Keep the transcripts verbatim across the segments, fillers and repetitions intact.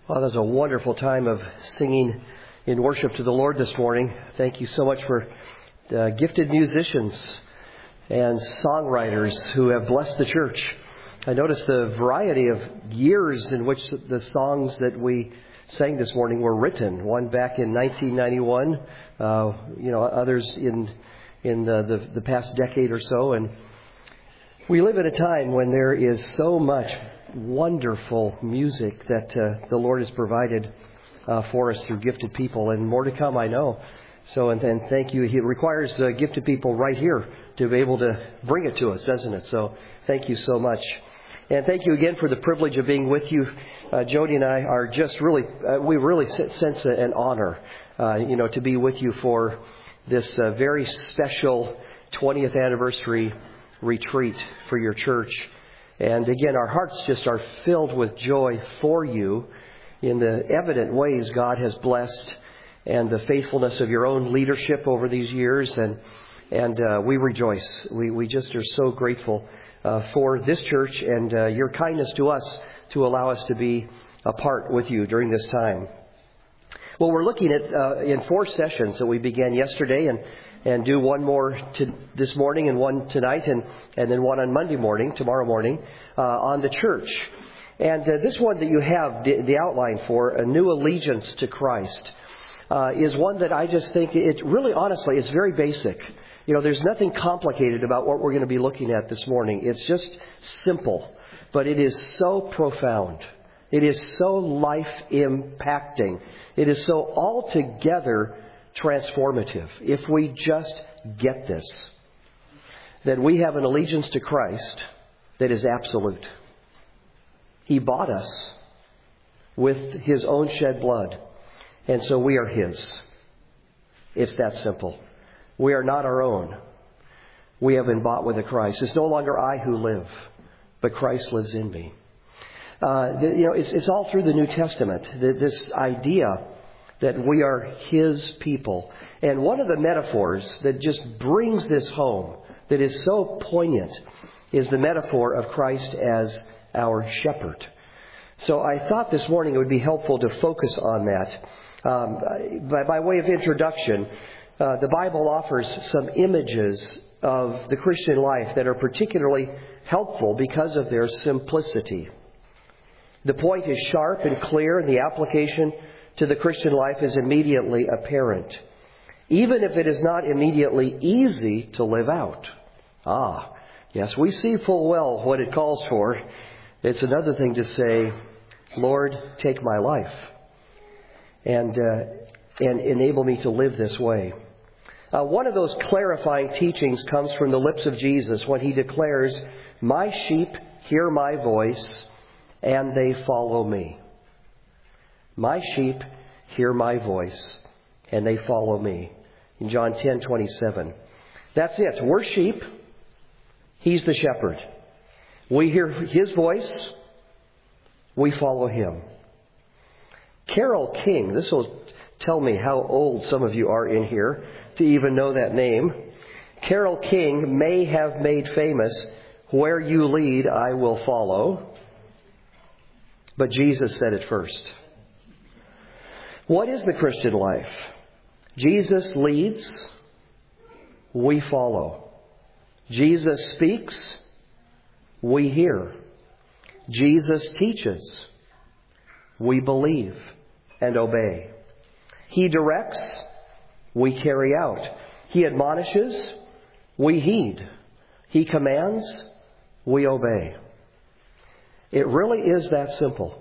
Well, that was a wonderful time of singing in worship to the Lord this morning. Thank you so much for uh, gifted musicians and songwriters who have blessed the church. I noticed the variety of years in which the songs that we sang this morning were written. One back in nineteen ninety-one, uh, you know, others in in the, the, the past decade or so. And we live at a time when there is so much wonderful music that uh, the Lord has provided uh, for us through gifted people, and more to come, I know. So, and, and thank you. It requires uh, gifted people right here to be able to bring it to us, doesn't it? So, thank you so much. And thank you again for the privilege of being with you. Uh, Jody and I are just really, uh, we really sense an honor, uh, you know, to be with you for this uh, very special twentieth anniversary retreat for your church. And again, our hearts just are filled with joy for you in the evident ways God has blessed and the faithfulness of your own leadership over these years. And and uh, we rejoice. We, we just are so grateful uh, for this church and uh, your kindness to us to allow us to be a part with you during this time. Well, we're looking at uh, in four sessions that we began yesterday and and do one more to this morning and one tonight and, and then one on Monday morning, tomorrow morning, uh, on the church. And uh, this one that you have the, the outline for, A New Allegiance to Christ, uh, is one that I just think it really, honestly, it's very basic. You know, there's nothing complicated about what we're going to be looking at this morning. It's just simple, but it is so profound. It is so life-impacting. It is so altogether transformative. If we just get this, that we have an allegiance to Christ that is absolute. He bought us with His own shed blood, and so we are His. It's that simple. We are not our own. We have been bought with a Christ. It's no longer I who live, but Christ lives in me. Uh, the, you know, it's, it's all through the New Testament, the, this idea that we are His people. And one of the metaphors that just brings this home, that is so poignant, is the metaphor of Christ as our shepherd. So I thought this morning it would be helpful to focus on that. Um, by, by way of introduction, uh, the Bible offers some images of the Christian life that are particularly helpful because of their simplicity. The point is sharp and clear, and the application to the Christian life is immediately apparent, even if it is not immediately easy to live out. Ah, yes, we see full well what it calls for. It's another thing to say, Lord, take my life and uh, and enable me to live this way. Uh, one of those clarifying teachings comes from the lips of Jesus when He declares, "My sheep hear my voice, and they follow me." My sheep hear my voice, and they follow me. In John ten twenty-seven. That's it. We're sheep. He's the shepherd. We hear His voice. We follow Him. Carole King. This will tell me how old some of you are in here to even know that name. Carole King may have made famous, "Where you lead, I will follow." But Jesus said it first. What is the Christian life? Jesus leads, we follow. Jesus speaks, we hear. Jesus teaches, we believe and obey. He directs, we carry out. He admonishes, we heed. He commands, we obey. It really is that simple.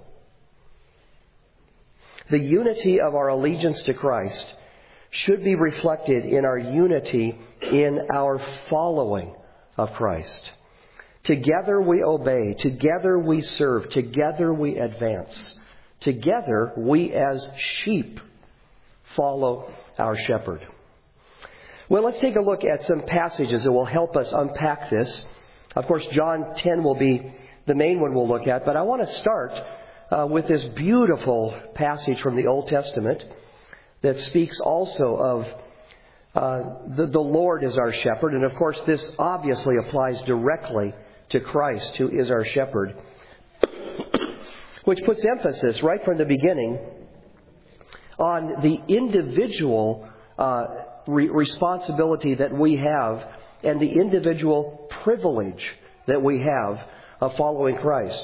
The unity of our allegiance to Christ should be reflected in our unity in our following of Christ. Together we obey. Together we serve. Together we advance. Together we as sheep follow our shepherd. Well, let's take a look at some passages that will help us unpack this. Of course, John ten will be the main one we'll look at, but I want to start Uh, with this beautiful passage from the Old Testament that speaks also of uh, the, the Lord is our shepherd. And of course, this obviously applies directly to Christ, who is our shepherd. which puts emphasis right from the beginning on the individual uh, re- responsibility that we have and the individual privilege that we have of following Christ.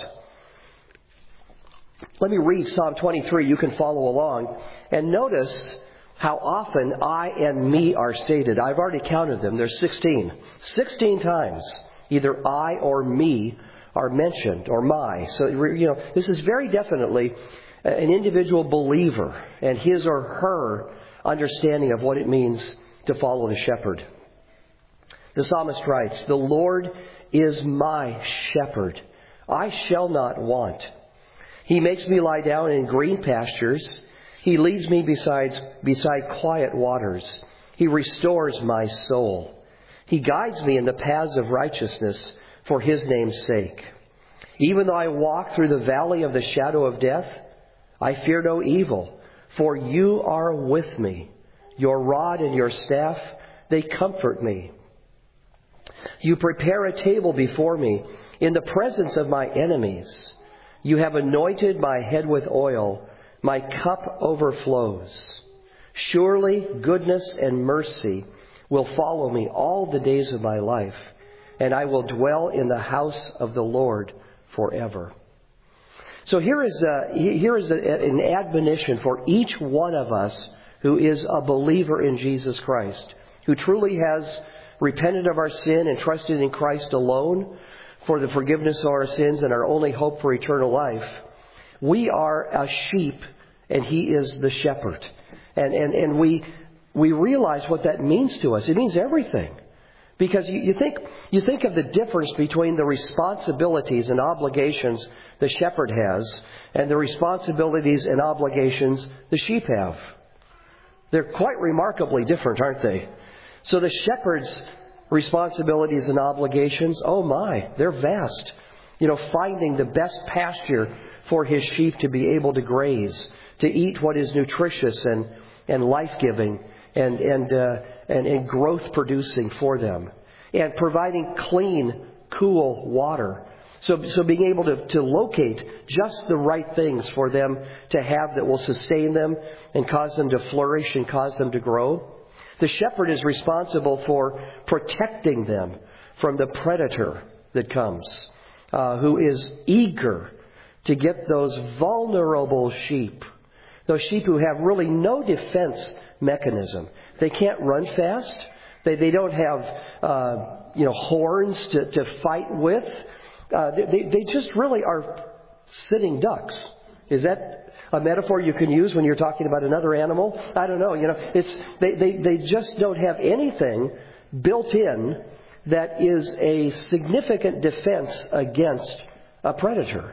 Let me read Psalm twenty-three. You can follow along. And notice how often I and me are stated. I've already counted them. There's sixteen. sixteen times either I or me are mentioned, or my. So, you know, this is very definitely an individual believer and his or her understanding of what it means to follow the shepherd. The psalmist writes, "The Lord is my shepherd. I shall not want. He makes me lie down in green pastures. He leads me beside, beside quiet waters. He restores my soul. He guides me in the paths of righteousness for His name's sake. Even though I walk through the valley of the shadow of death, I fear no evil, for You are with me. Your rod and Your staff, they comfort me. You prepare a table before me in the presence of my enemies. You have anointed my head with oil. My cup overflows. Surely goodness and mercy will follow me all the days of my life, and I will dwell in the house of the Lord forever." So here is a, here is a, an admonition for each one of us who is a believer in Jesus Christ, who truly has repented of our sin and trusted in Christ alone for the forgiveness of our sins and our only hope for eternal life. We are a sheep and He is the shepherd. And, and, and we, we realize what that means to us. It means everything. Because you, you think, you think of the difference between the responsibilities and obligations the shepherd has and the responsibilities and obligations the sheep have. They're quite remarkably different, aren't they? So the shepherd's responsibilities and obligations, oh my, they're vast. You know, finding the best pasture for his sheep to be able to graze, to eat what is nutritious and, and life-giving and, and, uh, and, and growth-producing for them. And providing clean, cool water. So, so being able to, to locate just the right things for them to have that will sustain them and cause them to flourish and cause them to grow. The shepherd is responsible for protecting them from the predator that comes, uh, who is eager to get those vulnerable sheep, those sheep who have really no defense mechanism. They can't run fast. They, they don't have, uh, you know, horns to, to fight with. Uh, they, they just really are sitting ducks. Is that a metaphor you can use when you're talking about another animal? I don't know. You know, it's they, they, they just don't have anything built in that is a significant defense against a predator.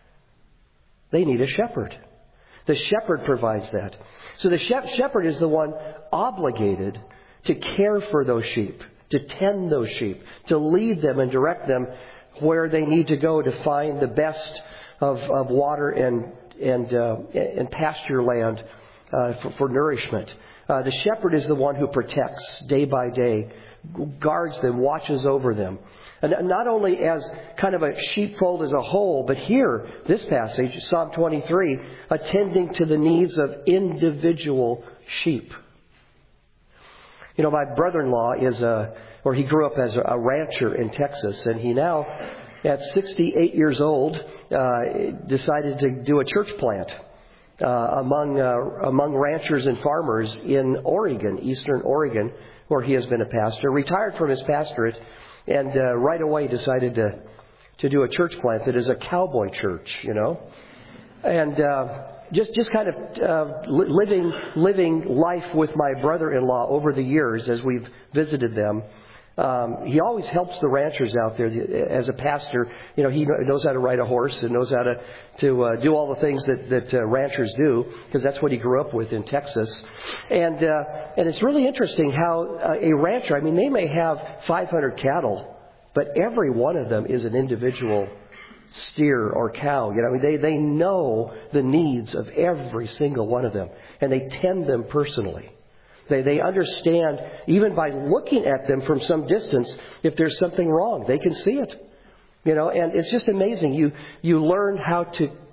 They need a shepherd. The shepherd provides that. So the shepherd is the one obligated to care for those sheep, to tend those sheep, to lead them and direct them where they need to go to find the best of, of water and and uh, and pasture land uh, for, for nourishment. Uh, the shepherd is the one who protects day by day, guards them, watches over them. And not only as kind of a sheepfold as a whole, but here, this passage, Psalm twenty-three, attending to the needs of individual sheep. You know, my brother-in-law is a, or he grew up as a rancher in Texas, and he now, at sixty-eight years old, uh, decided to do a church plant uh, among uh, among ranchers and farmers in Oregon, eastern Oregon, where he has been a pastor. Retired from his pastorate, and uh, right away decided to to do a church plant that is a cowboy church, you know, and uh, just just kind of uh, living living life with my brother-in-law over the years as we've visited them. Um, he always helps the ranchers out there as a pastor. You know, he knows how to ride a horse and knows how to to uh, do all the things that that uh, ranchers do, because that's what he grew up with in Texas. And uh, and it's really interesting how uh, a rancher, I mean, they may have five hundred cattle, but every one of them is an individual steer or cow. You know, I mean, they they know the needs of every single one of them, and they tend them personally. They they understand, even by looking at them from some distance, if there's something wrong. They can see it. You know, and it's just amazing. You you learn how to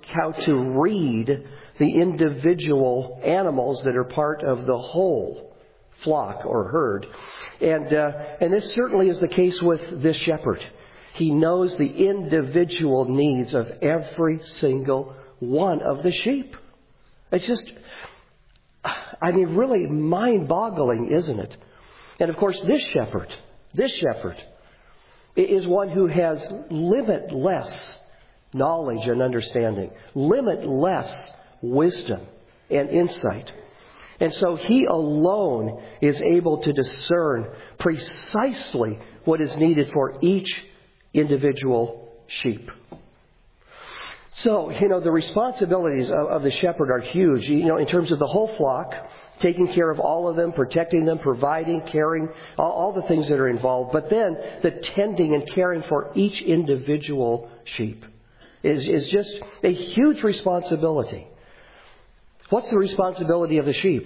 how to read the individual animals that are part of the whole flock or herd. And, uh, and this certainly is the case with this shepherd. He knows the individual needs of every single one of the sheep. It's just, I mean, really mind-boggling, isn't it? And of course, this shepherd, this shepherd is one who has limitless knowledge and understanding, limitless wisdom and insight. And so he alone is able to discern precisely what is needed for each individual sheep. So, you know, the responsibilities of, of the shepherd are huge, you know, in terms of the whole flock, taking care of all of them, protecting them, providing, caring, all, all the things that are involved. But then the tending and caring for each individual sheep is, is just a huge responsibility. What's the responsibility of the sheep?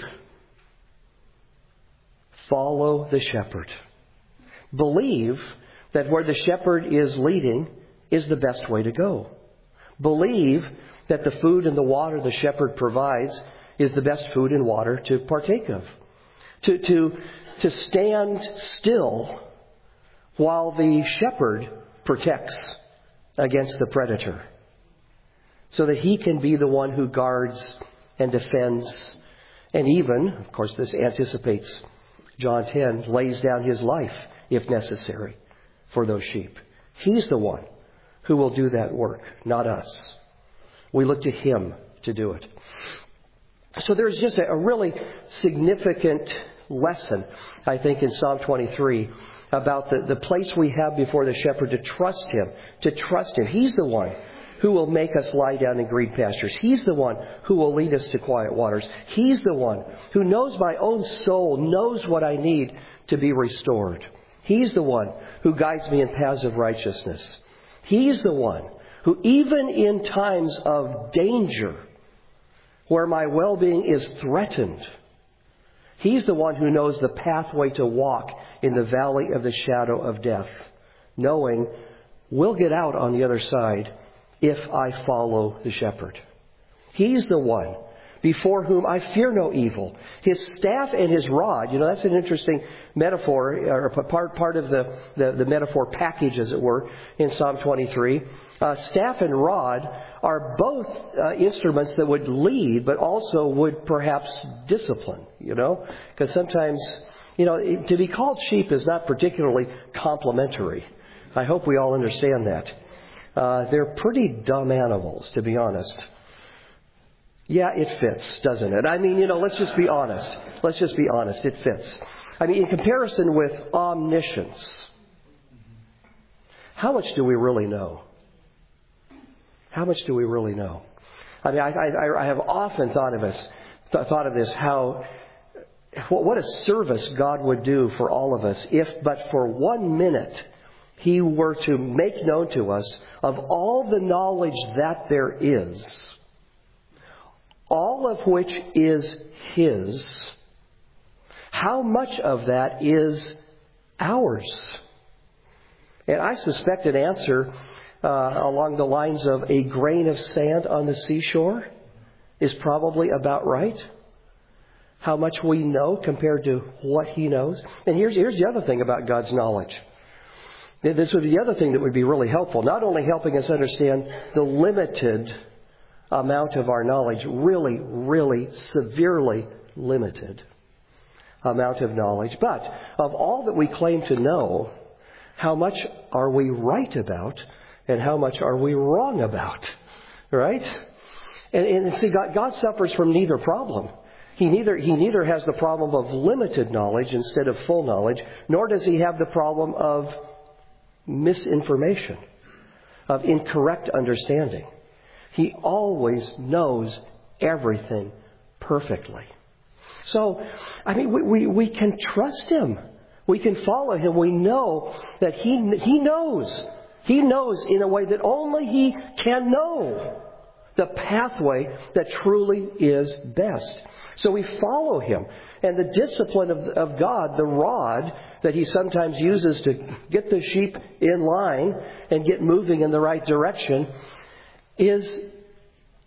Follow the shepherd. Believe that where the shepherd is leading is the best way to go. Believe that the food and the water the shepherd provides is the best food and water to partake of. To, to, to stand still while the shepherd protects against the predator, so that he can be the one who guards and defends, and even, of course this anticipates John ten, lays down his life if necessary for those sheep. He's the one who will do that work, not us. We look to him to do it. So there's just a, a really significant lesson, I think, in Psalm twenty-three about the, the place we have before the shepherd to trust him, to trust him. He's the one who will make us lie down in green pastures. He's the one who will lead us to quiet waters. He's the one who knows my own soul, knows what I need to be restored. He's the one who guides me in paths of righteousness. He's the one who, even in times of danger, where my well-being is threatened, he's the one who knows the pathway to walk in the valley of the shadow of death, knowing we'll get out on the other side if I follow the shepherd. He's the one before whom I fear no evil. His staff and his rod, you know, that's an interesting metaphor, or part, part of the, the, the metaphor package, as it were, in Psalm twenty-three. Uh, staff and rod are both uh, instruments that would lead, but also would perhaps discipline, you know, because sometimes, you know, to be called sheep is not particularly complimentary. I hope we all understand that. Uh, they're pretty dumb animals, to be honest. Yeah, it fits, doesn't it? I mean, you know, let's just be honest. Let's just be honest. It fits. I mean, in comparison with omniscience, how much do we really know? How much do we really know? I mean, I, I, I have often thought of this, th- thought of this, how, what a service God would do for all of us if, but for one minute, He were to make known to us of all the knowledge that there is, all of which is His, how much of that is ours? And I suspect an answer uh, along the lines of a grain of sand on the seashore is probably about right. How much we know compared to what He knows. And here's, here's the other thing about God's knowledge. This would be the other thing that would be really helpful. Not only helping us understand the limited amount of our knowledge, really, really severely limited amount of knowledge, but of all that we claim to know, how much are we right about and how much are we wrong about? Right? And, and see, God, God suffers from neither problem. He neither, he neither has the problem of limited knowledge instead of full knowledge, nor does He have the problem of misinformation, of incorrect understanding. He always knows everything perfectly. So, I mean, we, we, we can trust Him. We can follow Him. We know that He, He knows. He knows in a way that only He can know the pathway that truly is best. So we follow Him. And the discipline of, of God, the rod that He sometimes uses to get the sheep in line and get moving in the right direction, is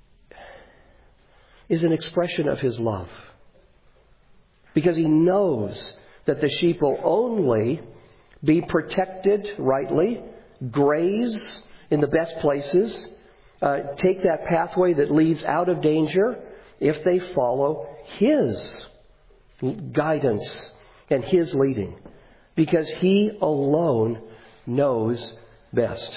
is an expression of His love. Because He knows that the sheep will only be protected rightly, graze in the best places, uh, take that pathway that leads out of danger if they follow His guidance and His leading. Because He alone knows best.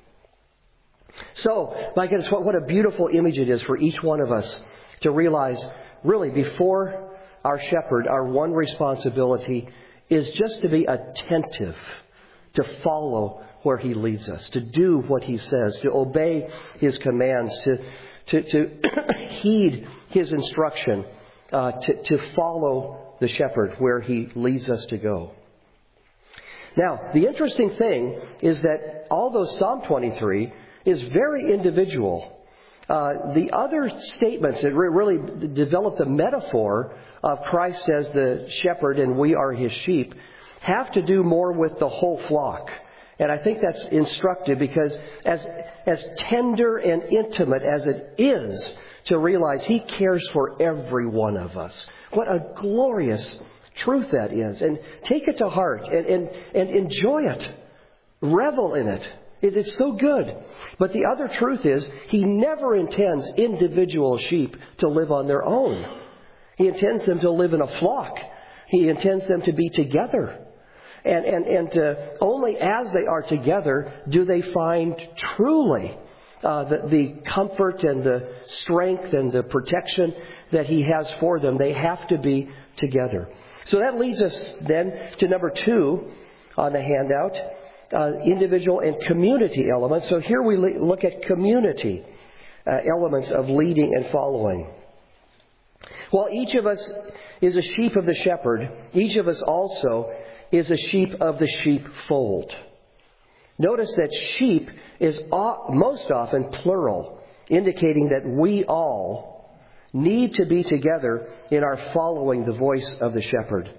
So, my goodness, what, what a beautiful image it is for each one of us to realize, really, before our shepherd, our one responsibility is just to be attentive, to follow where He leads us, to do what He says, to obey His commands, to to, to heed His instruction, uh, to, to follow the shepherd where He leads us to go. Now, the interesting thing is that although Psalm twenty-three is very individual, uh, the other statements that re- really develop the metaphor of Christ as the shepherd and we are His sheep have to do more with the whole flock. And I think that's instructive because as as tender and intimate as it is to realize He cares for every one of us. What a glorious truth that is. And take it to heart and, and, and enjoy it. Revel in it. It is so good. But the other truth is He never intends individual sheep to live on their own. He intends them to live in a flock. He intends them to be together. And and, and uh, only as they are together do they find truly uh, the, the comfort and the strength and the protection that He has for them. They have to be together. So that leads us then to number two on the handout, uh, individual and community elements. So here we le- look at community uh, elements of leading and following. While each of us is a sheep of the shepherd, each of us also is a sheep of the sheepfold. Notice that sheep is most often plural, indicating that we all need to be together in our following the voice of the shepherd.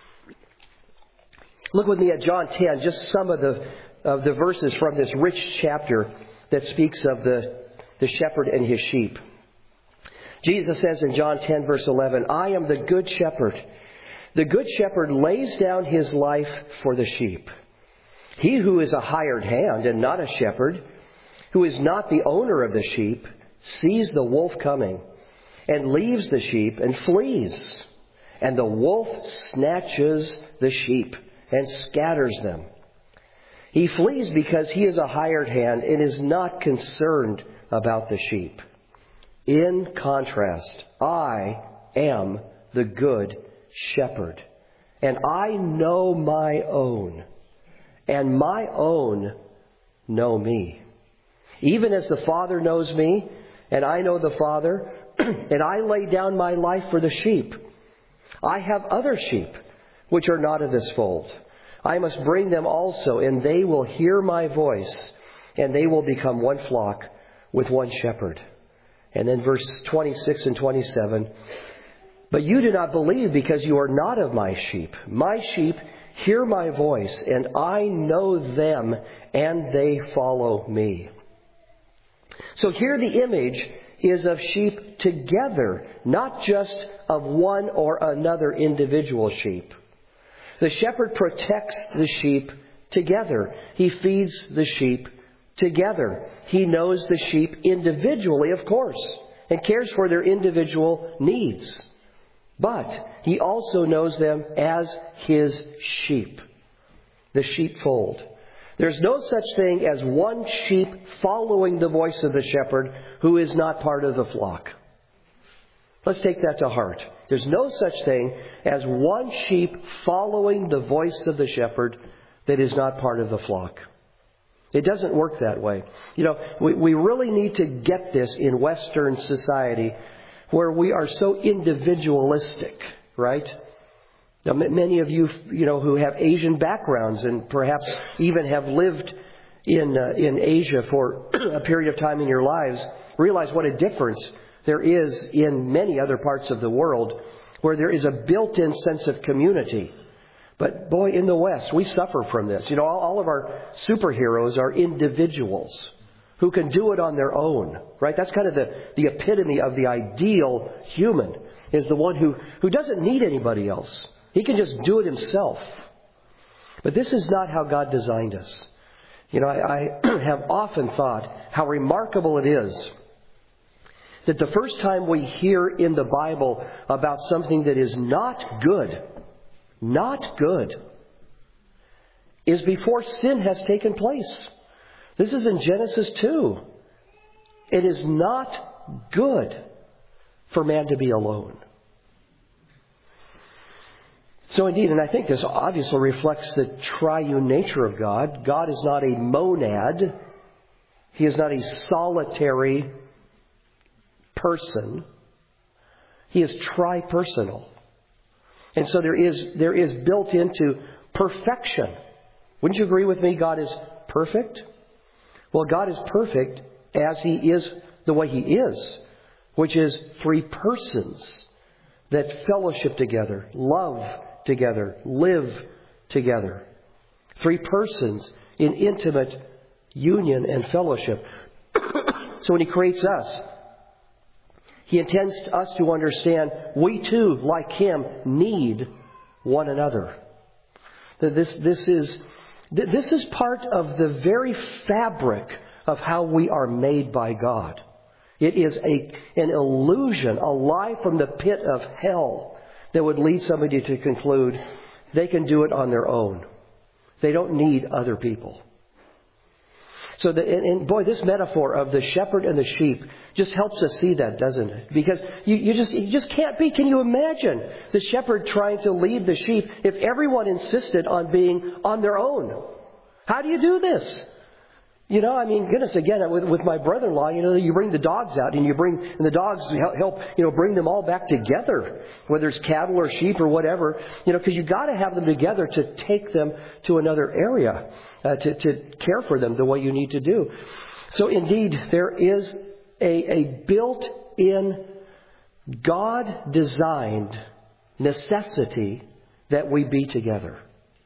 Look with me at John ten, just some of the of the verses from this rich chapter that speaks of the, the shepherd and his sheep. Jesus says in John ten, verse eleven, I am the good shepherd. The good shepherd lays down his life for the sheep. He who is a hired hand and not a shepherd, who is not the owner of the sheep, sees the wolf coming and leaves the sheep and flees. And the wolf snatches the sheep and scatters them. He flees because he is a hired hand and is not concerned about the sheep. In contrast, I am the good shepherd, and I know my own, and my own know me. Even as the Father knows me, and I know the Father, and I lay down my life for the sheep. I have other sheep which are not of this fold. I must bring them also, and they will hear my voice, and they will become one flock with one shepherd. And then verse twenty-six and twenty-seven, but you do not believe because you are not of my sheep. My sheep hear my voice, and I know them, and they follow me. So here the image is of sheep together, not just of one or another individual sheep. The shepherd protects the sheep together. He feeds the sheep together. He knows the sheep individually, of course, and cares for their individual needs. But He also knows them as His sheep, the sheepfold. There's no such thing as one sheep following the voice of the shepherd who is not part of the flock. Let's take that to heart. There's no such thing as one sheep following the voice of the shepherd that is not part of the flock. It doesn't work that way. You know, we, we really need to get this in Western society where we are so individualistic, right? Now, many of you, you know, who have Asian backgrounds and perhaps even have lived in uh, in Asia for a period of time in your lives, realize what a difference there is in many other parts of the world where there is a built-in sense of community. But boy, in the West, we suffer from this. You know, all, all of our superheroes are individuals who can do it on their own, right? That's kind of the, the epitome of the ideal human, is the one who, who doesn't need anybody else. He can just do it himself. But this is not how God designed us. You know, I, I have often thought how remarkable it is that the first time we hear in the Bible about something that is not good, not good, is before sin has taken place. This is in Genesis two. It is not good for man to be alone. So indeed, and I think this obviously reflects the triune nature of God. God is not a monad. He is not a solitary person. He is tri-personal. And so there is, there is built into perfection. Wouldn't you agree with me? God is perfect? Well, God is perfect as He is the way He is, which is three persons that fellowship together, love together, live together. Three persons in intimate union and fellowship. So when He creates us, He intends us to understand we too, like Him, need one another. That this, this is, this is part of the very fabric of how we are made by God. It is a, an illusion, a lie from the pit of hell that would lead somebody to conclude they can do it on their own. They don't need other people. So, the, and, and boy, this metaphor of the shepherd and the sheep just helps us see that, doesn't it? Because you, you just you just can't be. Can you imagine the shepherd trying to lead the sheep if everyone insisted on being on their own? How do you do this? You know, I mean, goodness, again, with, with my brother-in-law, you know, you bring the dogs out and you bring, and the dogs help, help, you know, bring them all back together, whether it's cattle or sheep or whatever, you know, because you've got to have them together to take them to another area, uh, to, to care for them the way you need to do. So indeed, there is a, a built-in, God-designed necessity that we be together.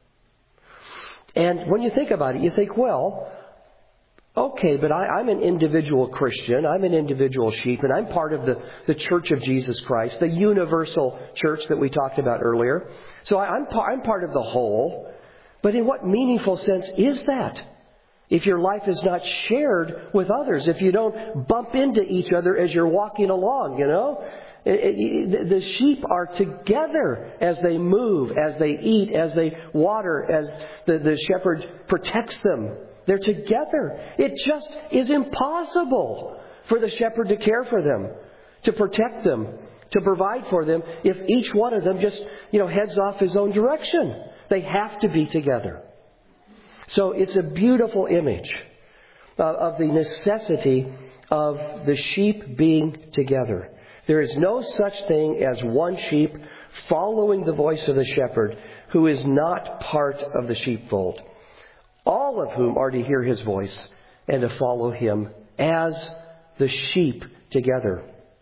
And when you think about it, you think, well, okay, but I, I'm an individual Christian. I'm an individual sheep, and I'm part of the, the Church of Jesus Christ, the universal church that we talked about earlier. So I, I'm, I'm part of the whole. But in what meaningful sense is that? If your life is not shared with others, if you don't bump into each other as you're walking along, you know? It, it, the sheep are together as they move, as they eat, as they water, as the, the shepherd protects them. They're together. It just is impossible for the shepherd to care for them, to protect them, to provide for them if each one of them just, you know, heads off his own direction. They have to be together. So it's a beautiful image of the necessity of the sheep being together. There is no such thing as one sheep following the voice of the shepherd who is not part of the sheepfold. All of whom are to hear His voice and to follow Him as the sheep together.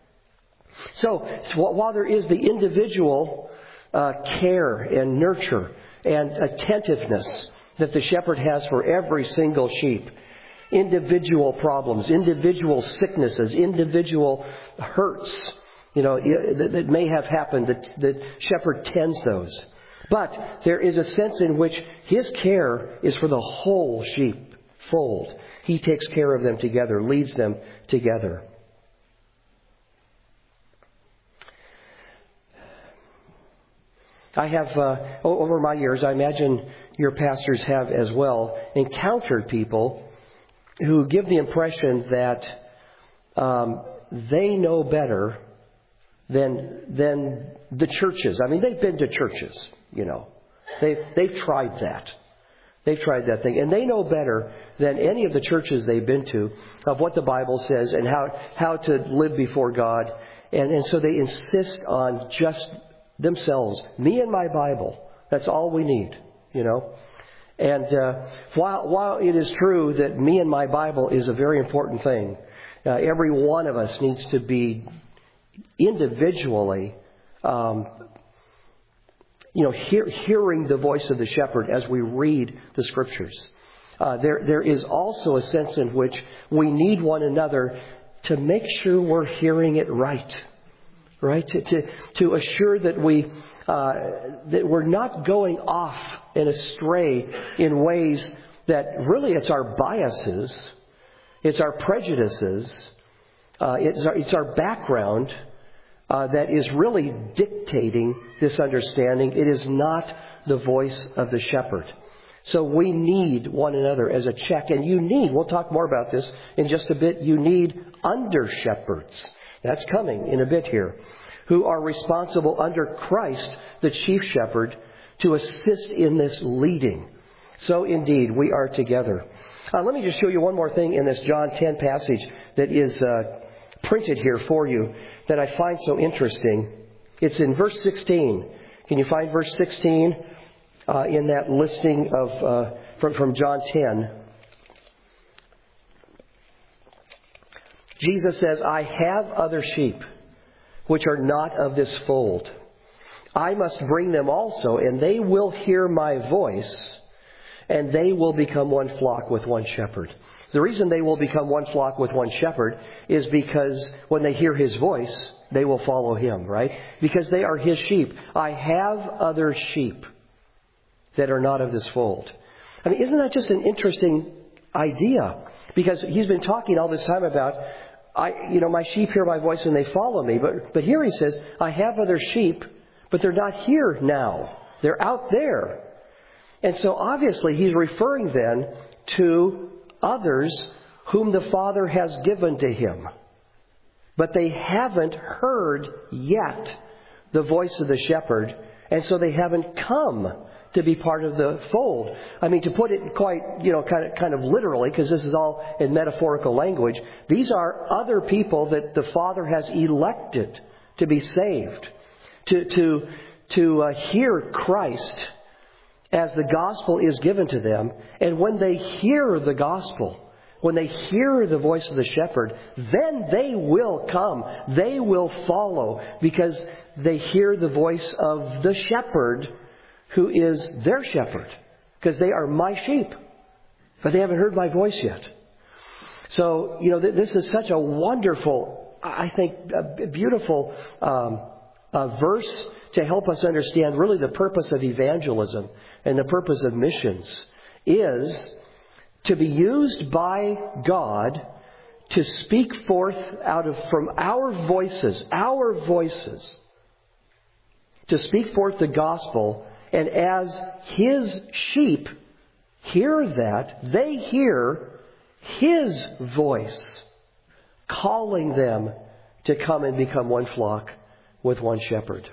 So, while there is the individual uh, care and nurture and attentiveness that the shepherd has for every single sheep, individual problems, individual sicknesses, individual hurts, you know, that may have happened, that the shepherd tends those. But there is a sense in which His care is for the whole sheepfold. He takes care of them together, leads them together. I have, uh, over my years, I imagine your pastors have as well, encountered people who give the impression that um, they know better than than the churches. I mean, they've been to churches. You know, they've, they've tried that. They've tried that thing. And they know better than any of the churches they've been to of what the Bible says and how, how to live before God. And, and so they insist on just themselves. Me and my Bible. That's all we need, you know. And uh, while, while it is true that me and my Bible is a very important thing, uh, every one of us needs to be individually um You know, hear, hearing the voice of the shepherd as we read the Scriptures. Uh, there, there is also a sense in which we need one another to make sure we're hearing it right, right? To to, to assure that we uh, that we're not going off and astray in ways that really it's our biases, it's our prejudices, uh, it's our, it's our background uh, that is really dictating this understanding. It is not the voice of the shepherd. So we need one another as a check. And you need, we'll talk more about this in just a bit, you need under-shepherds. That's coming in a bit here. Who are responsible under Christ, the chief shepherd, to assist in this leading. So indeed, we are together. Uh, let me just show you one more thing in this John ten passage that is uh, printed here for you that I find so interesting. It's in verse sixteen. Can you find verse sixteen? Uh, in that listing of uh, from, from John ten. Jesus says, I have other sheep which are not of this fold. I must bring them also, and they will hear my voice, and they will become one flock with one shepherd. The reason they will become one flock with one shepherd is because when they hear his voice, they will follow him, right? Because they are his sheep. I have other sheep that are not of this fold. I mean, isn't that just an interesting idea? Because he's been talking all this time about, I, you know, my sheep hear my voice and they follow me. But, but here he says, I have other sheep, but they're not here now. They're out there. And so obviously he's referring then to others whom the Father has given to him. But they haven't heard yet the voice of the shepherd, and so they haven't come to be part of the fold. I mean, to put it quite, you know, kind of, kind of literally, because this is all in metaphorical language, these are other people that the Father has elected to be saved, to to to uh, hear Christ as the gospel is given to them. And when they hear the gospel, when they hear the voice of the shepherd, then they will come. They will follow because they hear the voice of the shepherd who is their shepherd. Because they are my sheep. But they haven't heard my voice yet. So, you know, th- this is such a wonderful, I think, a beautiful um, uh, verse to help us understand really the purpose of evangelism and the purpose of missions is to be used by God to speak forth out of from our voices, our voices, to speak forth the gospel. And as his sheep hear that, they hear his voice calling them to come and become one flock with one shepherd.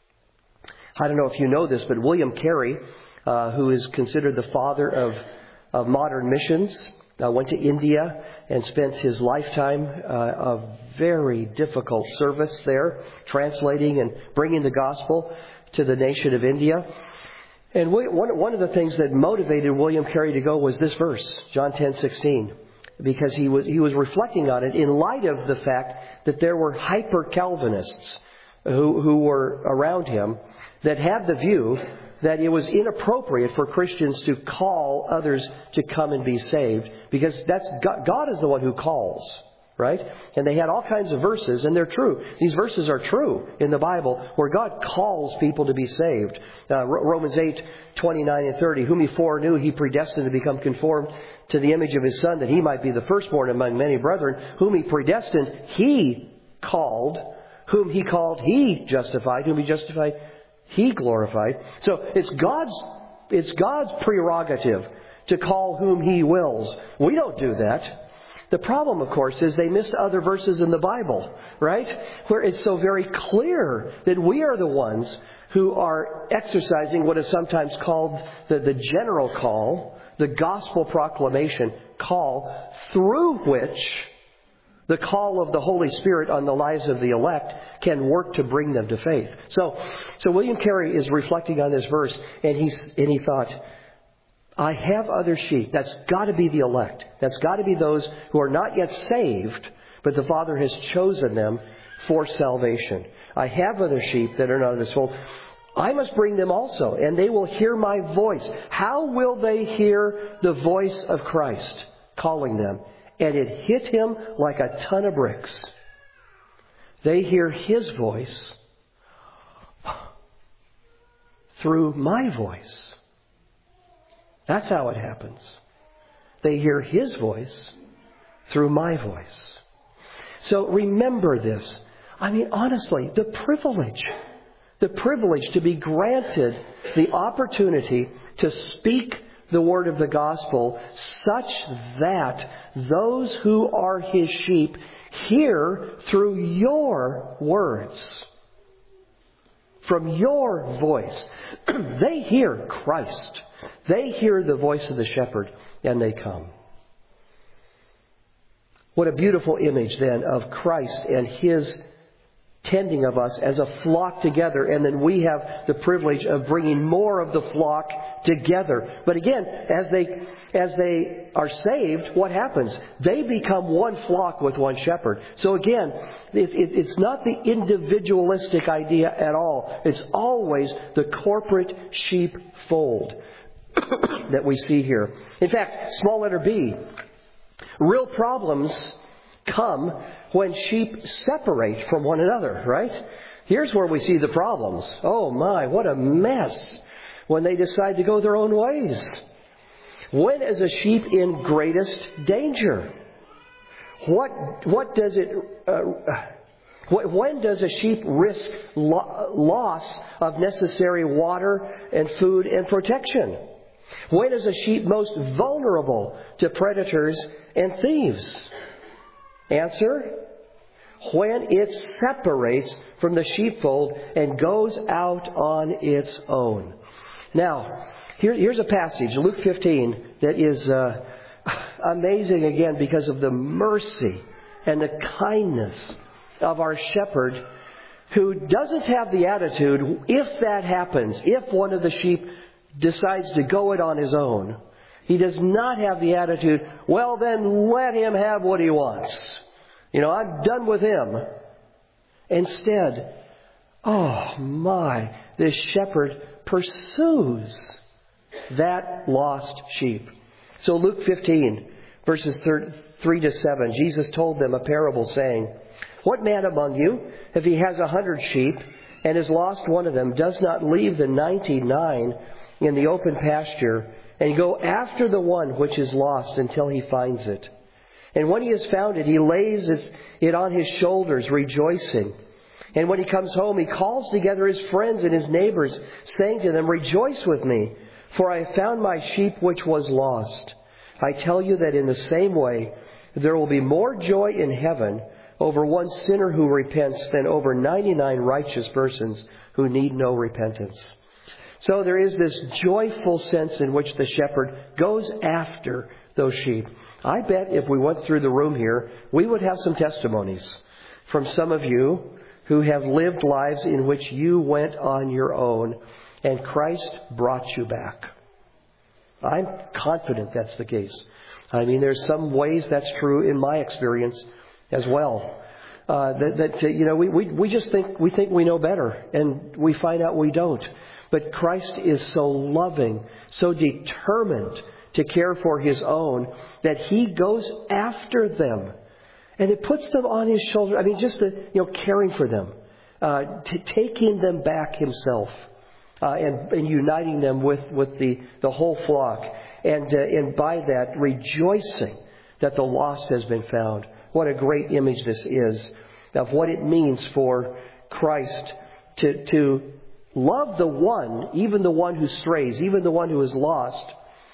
I don't know if you know this, but William Carey, uh, who is considered the father of, of modern missions, uh, went to India and spent his lifetime uh, of very difficult service there, translating and bringing the gospel to the nation of India. And one, one of the things that motivated William Carey to go was this verse, John ten sixteen, because he was he was reflecting on it in light of the fact that there were hyper-Calvinists who, who were around him that had the view that it was inappropriate for Christians to call others to come and be saved, because that's God, God is the one who calls, right? And they had all kinds of verses, and they're true. These verses are true in the Bible, where God calls people to be saved. Uh, Romans eight, twenty-nine and thirty, whom he foreknew, he predestined to become conformed to the image of his Son, that he might be the firstborn among many brethren. Whom he predestined, he called. Whom he called, he justified. Whom he justified, he glorified. So it's God's, it's God's prerogative to call whom he wills. We don't do that. The problem, of course, is they missed other verses in the Bible, right? Where it's so very clear that we are the ones who are exercising what is sometimes called the, the general call, the gospel proclamation call, through which the call of the Holy Spirit on the lives of the elect can work to bring them to faith. So, so William Carey is reflecting on this verse, and he and he thought, I have other sheep. That's got to be the elect. That's got to be those who are not yet saved, but the Father has chosen them for salvation. I have other sheep that are not of this fold. I must bring them also, and they will hear my voice. How will they hear the voice of Christ calling them? And it hit him like a ton of bricks. They hear His voice through my voice. That's how it happens. They hear His voice through my voice. So remember this. I mean, honestly, the privilege, the privilege to be granted the opportunity to speak the word of the gospel such that those who are His sheep hear through your words, from your voice. They hear Christ. They hear the voice of the shepherd, and they come. What a beautiful image then of Christ and His tending of us as a flock together, and then we have the privilege of bringing more of the flock together. But again, as they as they are saved, what happens? They become one flock with one shepherd. So again, it, it, it's not the individualistic idea at all. It's always the corporate sheepfold that we see here. In fact, small letter B, real problems come when sheep separate from one another, right? Here's where we see the problems. Oh my, what a mess when they decide to go their own ways. When is a sheep in greatest danger? What what does it? Uh, when does a sheep risk lo- loss of necessary water and food and protection? When is a sheep most vulnerable to predators and thieves? Answer: when it separates from the sheepfold and goes out on its own. Now, here, here's a passage, Luke fifteen, that is uh, amazing again because of the mercy and the kindness of our shepherd, who doesn't have the attitude, if that happens, if one of the sheep decides to go it on his own, he does not have the attitude, well then let him have what he wants. You know, I'm done with him. Instead, oh my, this shepherd pursues that lost sheep. So Luke fifteen, verses three to seven, Jesus told them a parable saying, what man among you, if he has a hundred sheep and has lost one of them, does not leave the ninety-nine in the open pasture and go after the one which is lost until he finds it? And when he has found it, he lays it on his shoulders, rejoicing. And when he comes home, he calls together his friends and his neighbors, saying to them, rejoice with me, for I have found my sheep which was lost. I tell you that in the same way, there will be more joy in heaven over one sinner who repents than over ninety-nine righteous persons who need no repentance. So there is this joyful sense in which the shepherd goes after those sheep. I bet if we went through the room here, we would have some testimonies from some of you who have lived lives in which you went on your own and Christ brought you back. I'm confident that's the case. I mean, there's some ways that's true in my experience as well. Uh, that, that uh, you know, we, we, we just think we think we know better, and we find out we don't. But Christ is so loving, so determined to care for His own, that He goes after them. And it puts them on His shoulder. I mean, just the, you know, caring for them, uh, t- taking them back Himself, uh, and, and uniting them with, with the, the whole flock. And, uh, and by that, rejoicing that the lost has been found. What a great image this is of what it means for Christ to, to love the one, even the one who strays, even the one who is lost.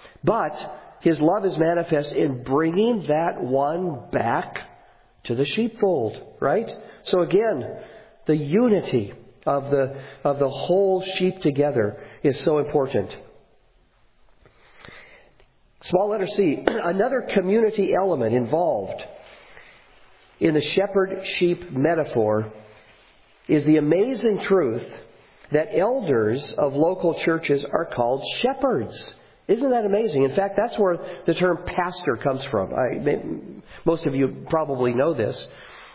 But His love is manifest in bringing that one back to the sheepfold, right? So again, the unity of the of the whole sheep together is so important. Small letter C, another community element involved in the shepherd-sheep metaphor is the amazing truth that elders of local churches are called shepherds. Isn't that amazing? In fact, that's where the term pastor comes from. I, most of you probably know this.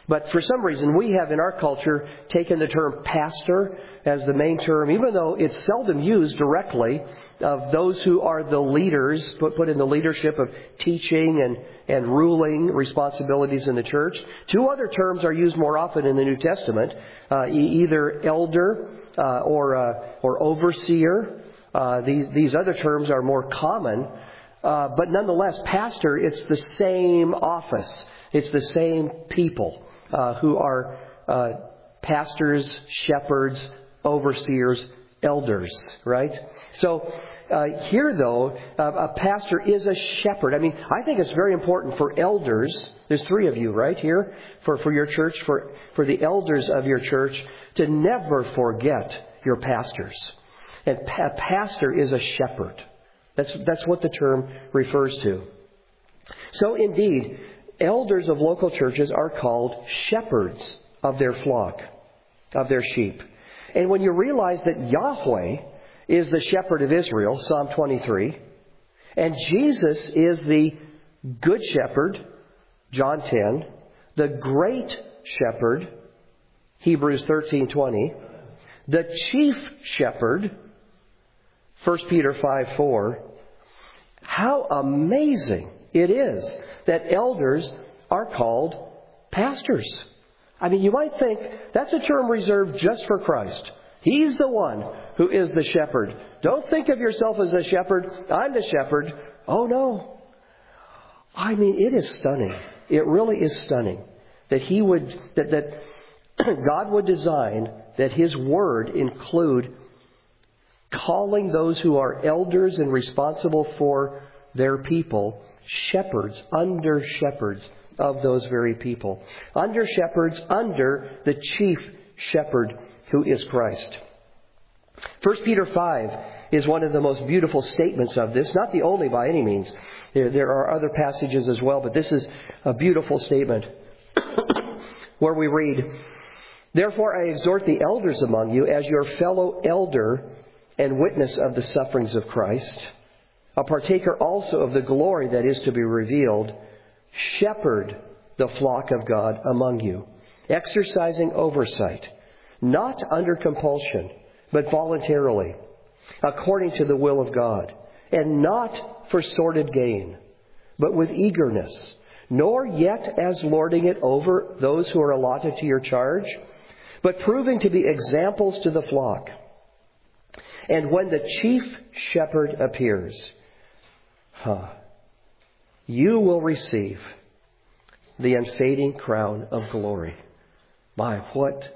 But for some reason, we have in our culture taken the term pastor as the main term, even though it's seldom used directly of those who are the leaders, put, put in the leadership of teaching and, and ruling responsibilities in the church. Two other terms are used more often in the New Testament, uh, e- either elder uh, or uh, or overseer. Uh, these, these other terms are more common. Uh, but nonetheless, pastor, it's the same office. It's the same people. Uh, who are uh, pastors, shepherds, overseers, elders, right? So uh, here, though, uh, a pastor is a shepherd. I mean, I think it's very important for elders. There's three of you, right, here for, for your church, for, for the elders of your church, to never forget your pastors. And a pastor is a shepherd. That's, that's what the term refers to. So indeed, elders of local churches are called shepherds of their flock, of their sheep. And when you realize that Yahweh is the shepherd of Israel, Psalm twenty-three, and Jesus is the good shepherd, John ten, the great shepherd, Hebrews thirteen twenty, the chief shepherd, First Peter five four, how amazing it is that elders are called pastors. I mean, you might think that's a term reserved just for Christ. He's the one who is the shepherd. Don't think of yourself as a shepherd. I'm the shepherd. Oh, no. I mean, it is stunning. It really is stunning that He would, that, that God would design that His Word include calling those who are elders and responsible for their people shepherds, under shepherds of those very people. Under shepherds, under the chief shepherd who is Christ. First Peter five is one of the most beautiful statements of this. Not the only by any means. There, there are other passages as well, but this is a beautiful statement where we read, "Therefore I exhort the elders among you as your fellow elder and witness of the sufferings of Christ, a partaker also of the glory that is to be revealed, shepherd the flock of God among you, exercising oversight, not under compulsion, but voluntarily, according to the will of God, and not for sordid gain, but with eagerness, nor yet as lording it over those who are allotted to your charge, but proving to be examples to the flock. And when the chief shepherd appears, huh, you will receive the unfading crown of glory." My, what,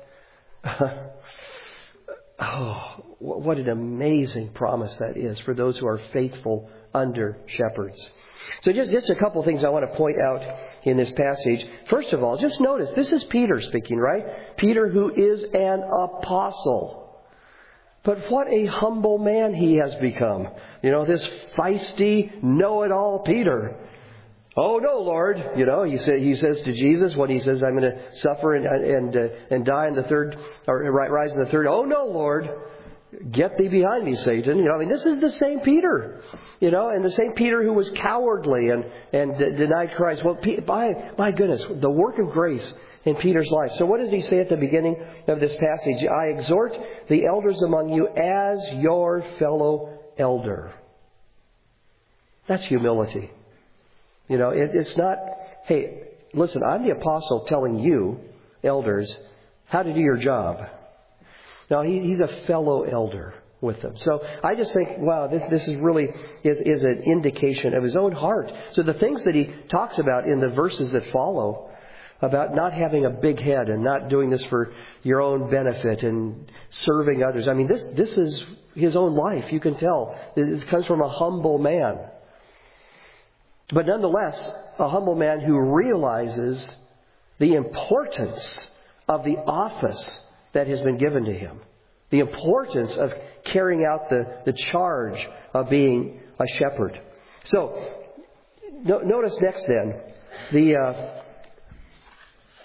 oh, what an amazing promise that is for those who are faithful under shepherds. So just, just a couple of things I want to point out in this passage. First of all, just notice, this is Peter speaking, right? Peter, who is an apostle. But what a humble man he has become. You know, this feisty, know-it-all Peter. "Oh no, Lord," you know, he says he says to Jesus when he says, "I'm going to suffer and and uh, and die in the third, or rise in the third. Oh no, Lord, get thee behind me, Satan." You know, I mean, this is the same Peter, you know, and the same Peter who was cowardly and and d- denied Christ. Well, my my goodness, the work of grace in Peter's life. So what does he say at the beginning of this passage? "I exhort the elders among you as your fellow elder." That's humility. You know, it, it's not, hey, listen, I'm the apostle telling you, elders, how to do your job. No, he, he's a fellow elder with them. So I just think, wow, this this is really is, is an indication of his own heart. So the things that he talks about in the verses that follow, about not having a big head and not doing this for your own benefit and serving others. I mean, this this is his own life. You can tell. It comes from a humble man. But nonetheless, a humble man who realizes the importance of the office that has been given to him. The importance of carrying out the, the charge of being a shepherd. So, no, notice next then, the uh,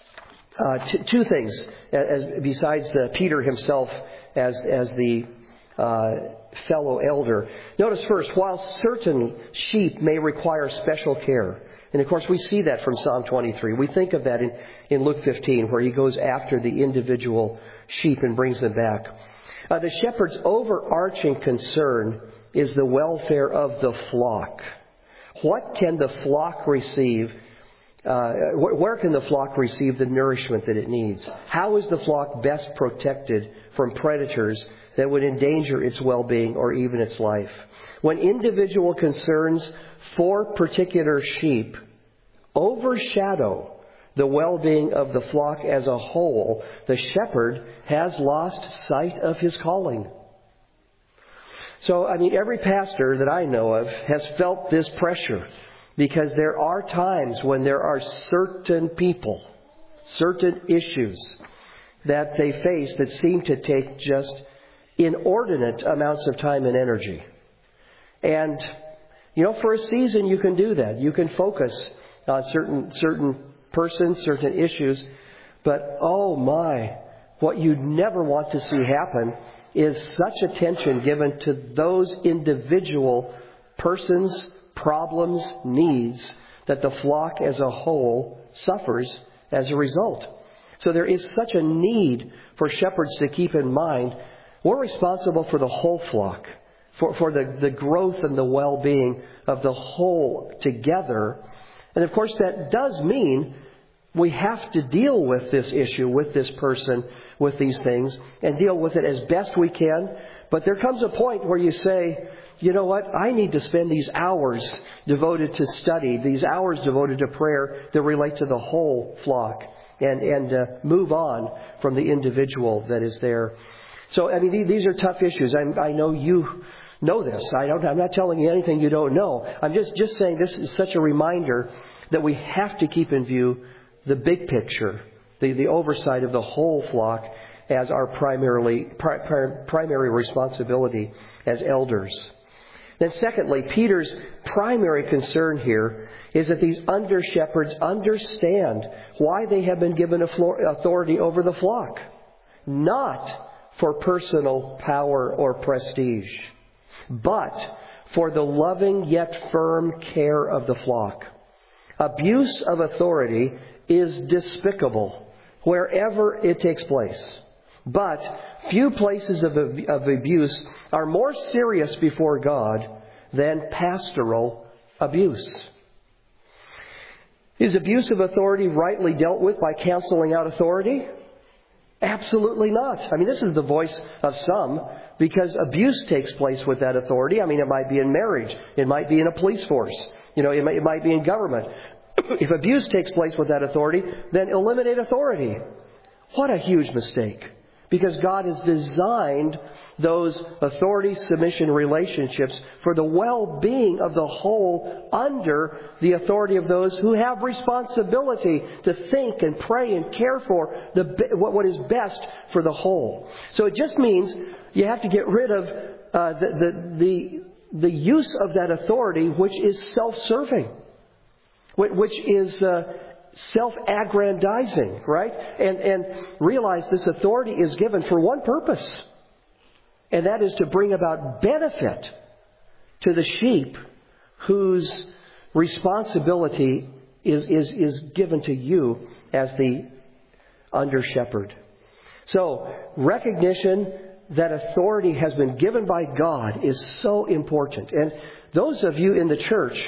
uh, t- two things, as, besides uh, Peter himself as as the uh, fellow elder. Notice first, while certain sheep may require special care, and of course we see that from Psalm twenty-three. We think of that in, in Luke fifteen, where he goes after the individual sheep and brings them back. Uh, the shepherd's overarching concern is the welfare of the flock. What can the flock receive? Uh, where can the flock receive the nourishment that it needs? How is the flock best protected from predators that would endanger its well-being or even its life? When individual concerns for particular sheep overshadow the well-being of the flock as a whole, the shepherd has lost sight of his calling. So, I mean, every pastor that I know of has felt this pressure, because there are times when there are certain people, certain issues that they face that seem to take just inordinate amounts of time and energy. And, you know, for a season you can do that. You can focus on certain certain persons, certain issues. But, oh my, what you never want to see happen is such attention given to those individual persons, problems, needs, that the flock as a whole suffers as a result. So there is such a need for shepherds to keep in mind, we're responsible for the whole flock, for, for the, the growth and the well-being of the whole together. And of course that does mean we have to deal with this issue, with this person, with these things, and deal with it as best we can. But there comes a point where you say, you know what, I need to spend these hours devoted to study, these hours devoted to prayer that relate to the whole flock, and, and uh, move on from the individual that is there. So, I mean, these are tough issues. I, I know you know this. I don't, I'm not telling you anything you don't know. I'm just, just saying this is such a reminder that we have to keep in view the big picture, the, the oversight of the whole flock as our primarily pri, pri, primary responsibility as elders. Then secondly, Peter's primary concern here is that these under-shepherds understand why they have been given authority over the flock. Not for personal power or prestige, but for the loving yet firm care of the flock. Abuse of authority is despicable wherever it takes place. But few places of, of abuse are more serious before God than pastoral abuse. Is abuse of authority rightly dealt with by canceling out authority? Absolutely not. I mean, this is the voice of some, because abuse takes place with that authority. I mean, it might be in marriage. It might be in a police force. You know, it might, it might be in government. If abuse takes place with that authority, then eliminate authority. What a huge mistake. Because God has designed those authority-submission relationships for the well-being of the whole under the authority of those who have responsibility to think and pray and care for the, what is best for the whole. So it just means you have to get rid of uh, the, the, the, the use of that authority which is self-serving, which is Uh, self-aggrandizing, right? And and realize this authority is given for one purpose, and that is to bring about benefit to the sheep whose responsibility is is is given to you as the under shepherd. So recognition that authority has been given by God is so important. And those of you in the church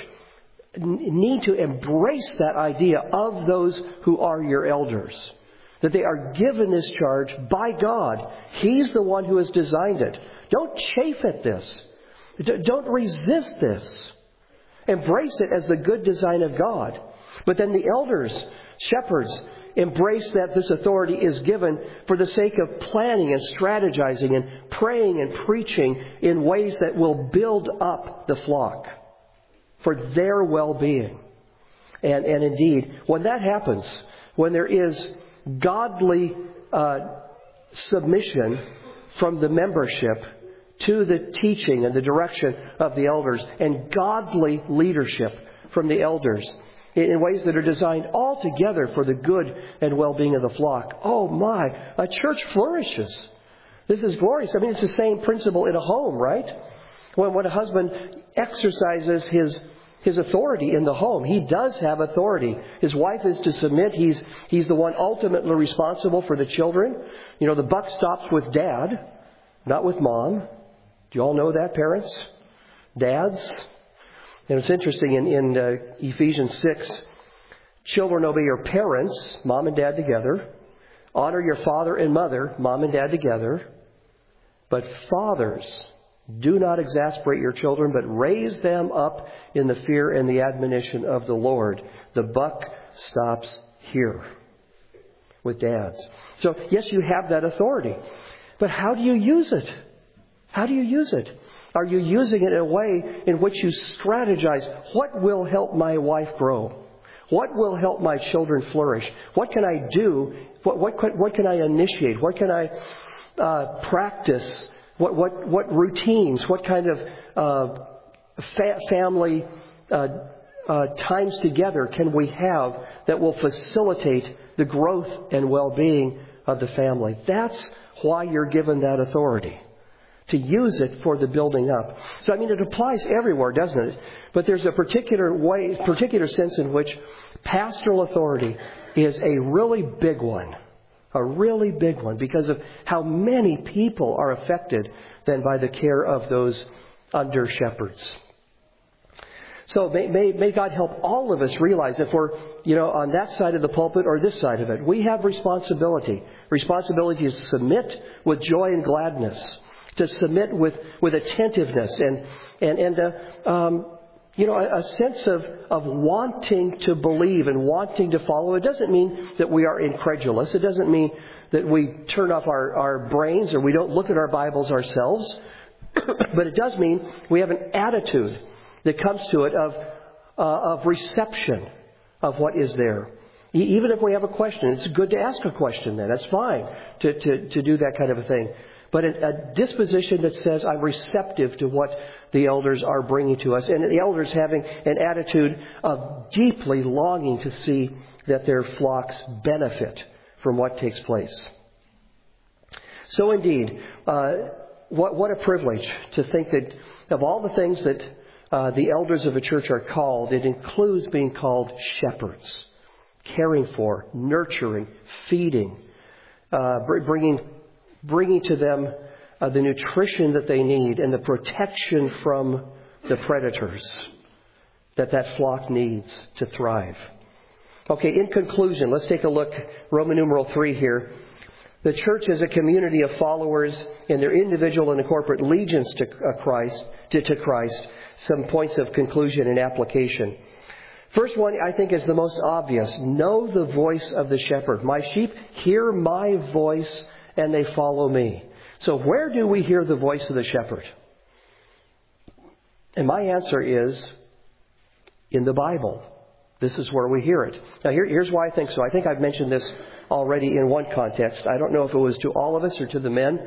need to embrace that idea of those who are your elders. That they are given this charge by God. He's the one who has designed it. Don't chafe at this. Don't resist this. Embrace it as the good design of God. But then the elders, shepherds, embrace that this authority is given for the sake of planning and strategizing and praying and preaching in ways that will build up the flock for their well-being. And, and indeed, when that happens, when there is godly uh, submission from the membership to the teaching and the direction of the elders, and godly leadership from the elders in, in ways that are designed altogether for the good and well-being of the flock, oh my, a church flourishes. This is glorious. I mean, it's the same principle in a home, right? When, when a husband exercises his his authority in the home, he does have authority. His wife is to submit. He's he's the one ultimately responsible for the children. You know, the buck stops with dad, not with mom. Do you all know that, parents? Dads? And it's interesting in, in uh, Ephesians six, children, obey your parents, mom and dad together. Honor your father and mother, mom and dad together. But fathers, do not exasperate your children, but raise them up in the fear and the admonition of the Lord. The buck stops here with dads. So, yes, you have that authority. But how do you use it? How do you use it? Are you using it in a way in which you strategize? What will help my wife grow? What will help my children flourish? What can I do? What, what, what can I initiate? What can I uh, practice? What, what, what routines? What kind of uh, fa- family uh, uh, times together can we have that will facilitate the growth and well-being of the family? That's why you're given that authority, to use it for the building up. So, I mean, it applies everywhere, doesn't it? But there's a particular way, particular sense in which pastoral authority is a really big one. A really big one because of how many people are affected then by the care of those under shepherds. So may, may, may God help all of us realize if we're, you know, on that side of the pulpit or this side of it, we have responsibility. Responsibility to submit with joy and gladness, to submit with, with attentiveness and, and, and uh, um, you know, a, a sense of, of wanting to believe and wanting to follow. It doesn't mean that we are incredulous. It doesn't mean that we turn off our, our brains or we don't look at our Bibles ourselves. But it does mean we have an attitude that comes to it of, uh, of reception of what is there. E- even if we have a question, it's good to ask a question then. That's fine to, to, to do that kind of a thing. But a, a disposition that says, I'm receptive to what the elders are bringing to us. And the elders having an attitude of deeply longing to see that their flocks benefit from what takes place. So indeed, uh, what, what a privilege to think that of all the things that uh, the elders of a church are called, it includes being called shepherds. Caring for, nurturing, feeding, uh, bringing bringing to them uh, the nutrition that they need and the protection from the predators that that flock needs to thrive. Okay, in conclusion, let's take a look, Roman numeral three here. The church is a community of followers in their individual and corporate allegiance to uh, Christ, to, to Christ. Some points of conclusion and application. First one, I think, is the most obvious. Know the voice of the shepherd. My sheep hear my voice and they follow me. So where do we hear the voice of the shepherd? And my answer is in the Bible. This is where we hear it. Now here, here's why I think so. I think I've mentioned this already in one context. I don't know if it was to all of us or to the men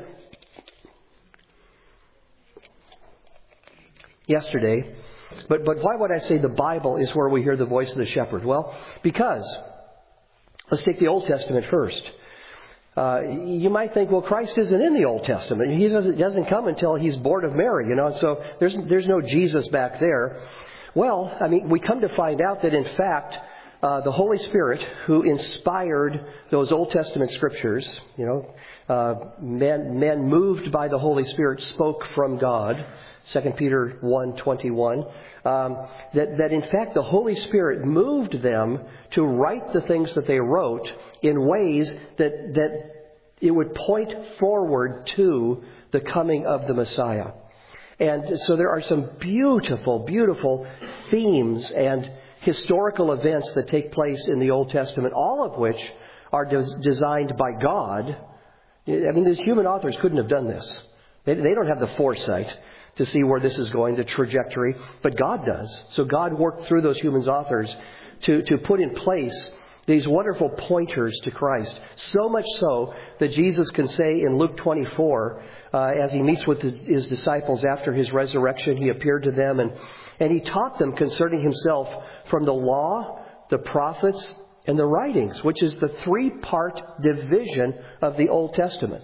yesterday. But but why would I say the Bible is where we hear the voice of the shepherd? Well, because let's take the Old Testament first. Uh, you might think, well, Christ isn't in the Old Testament. He doesn't, doesn't come until he's born of Mary, you know, so there's, there's no Jesus back there. Well, I mean, we come to find out that in fact, uh, the Holy Spirit who inspired those Old Testament scriptures, you know, uh, men, men moved by the Holy Spirit spoke from God. Second Peter one twenty-one, um, that, that in fact the Holy Spirit moved them to write the things that they wrote in ways that, that it would point forward to the coming of the Messiah. And so there are some beautiful, beautiful themes and historical events that take place in the Old Testament, all of which are des- designed by God. I mean, these human authors couldn't have done this. They, they don't have the foresight to see where this is going, the trajectory, but God does. So God worked through those human authors to, to put in place these wonderful pointers to Christ. So much so that Jesus can say in Luke twenty-four, uh, as he meets with his disciples after his resurrection, he appeared to them and, and he taught them concerning himself from the law, the prophets, and the writings, which is the three-part division of the Old Testament.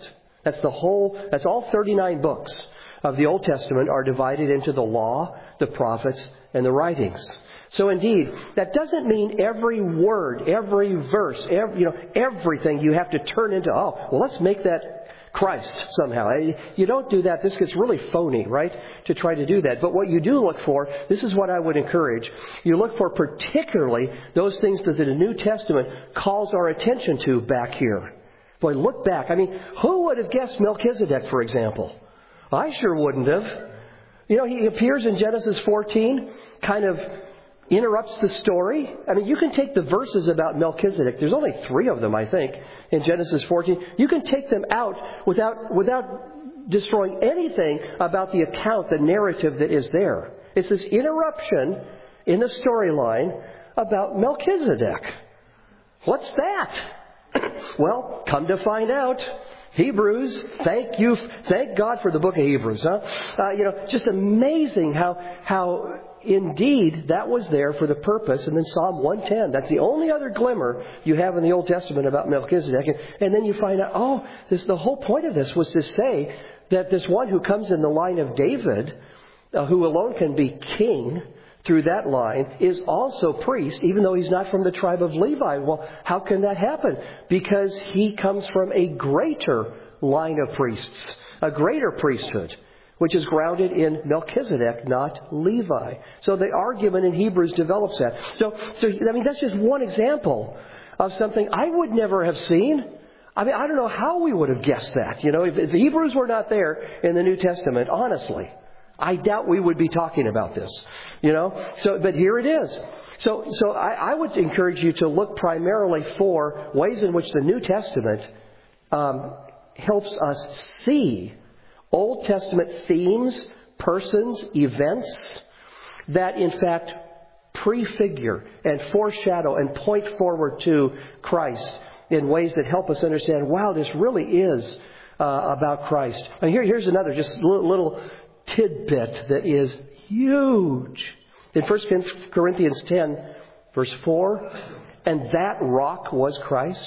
That's the whole, that's all thirty-nine books of the Old Testament are divided into the law, the prophets, and the writings. So indeed, that doesn't mean every word, every verse, every, you know, everything you have to turn into, oh, well, let's make that Christ somehow. You don't do that. This gets really phony, right, to try to do that. But what you do look for, this is what I would encourage. You look for particularly those things that the New Testament calls our attention to back here. Boy, look back. I mean, who would have guessed Melchizedek, for example? I sure wouldn't have. You know, he appears in Genesis fourteen, kind of interrupts the story. I mean, you can take the verses about Melchizedek. There's only three of them, I think, in Genesis fourteen. You can take them out without without destroying anything about the account, the narrative that is there. It's this interruption in the storyline about Melchizedek. What's that? Well, come to find out, Hebrews, thank you, thank God for the book of Hebrews, huh? Uh, you know, just amazing how how indeed that was there for the purpose. And then Psalm one ten, that's the only other glimmer you have in the Old Testament about Melchizedek. And, and then you find out, oh, this the whole point of this was to say that this one who comes in the line of David, uh, who alone can be king through that line, is also priest, even though he's not from the tribe of Levi. Well, how can that happen? Because he comes from a greater line of priests, a greater priesthood, which is grounded in Melchizedek, not Levi. So the argument in Hebrews develops that. So, so I mean, that's just one example of something I would never have seen. I mean, I don't know how we would have guessed that. You know, if, if the Hebrews were not there in the New Testament, honestly, I doubt we would be talking about this, you know. So, but here it is. So, so I, I would encourage you to look primarily for ways in which the New Testament um, helps us see Old Testament themes, persons, events that in fact prefigure and foreshadow and point forward to Christ in ways that help us understand, wow, this really is uh, about Christ. And here, here's another just little, little tidbit that is huge. In First Corinthians ten, verse four, and that rock was Christ.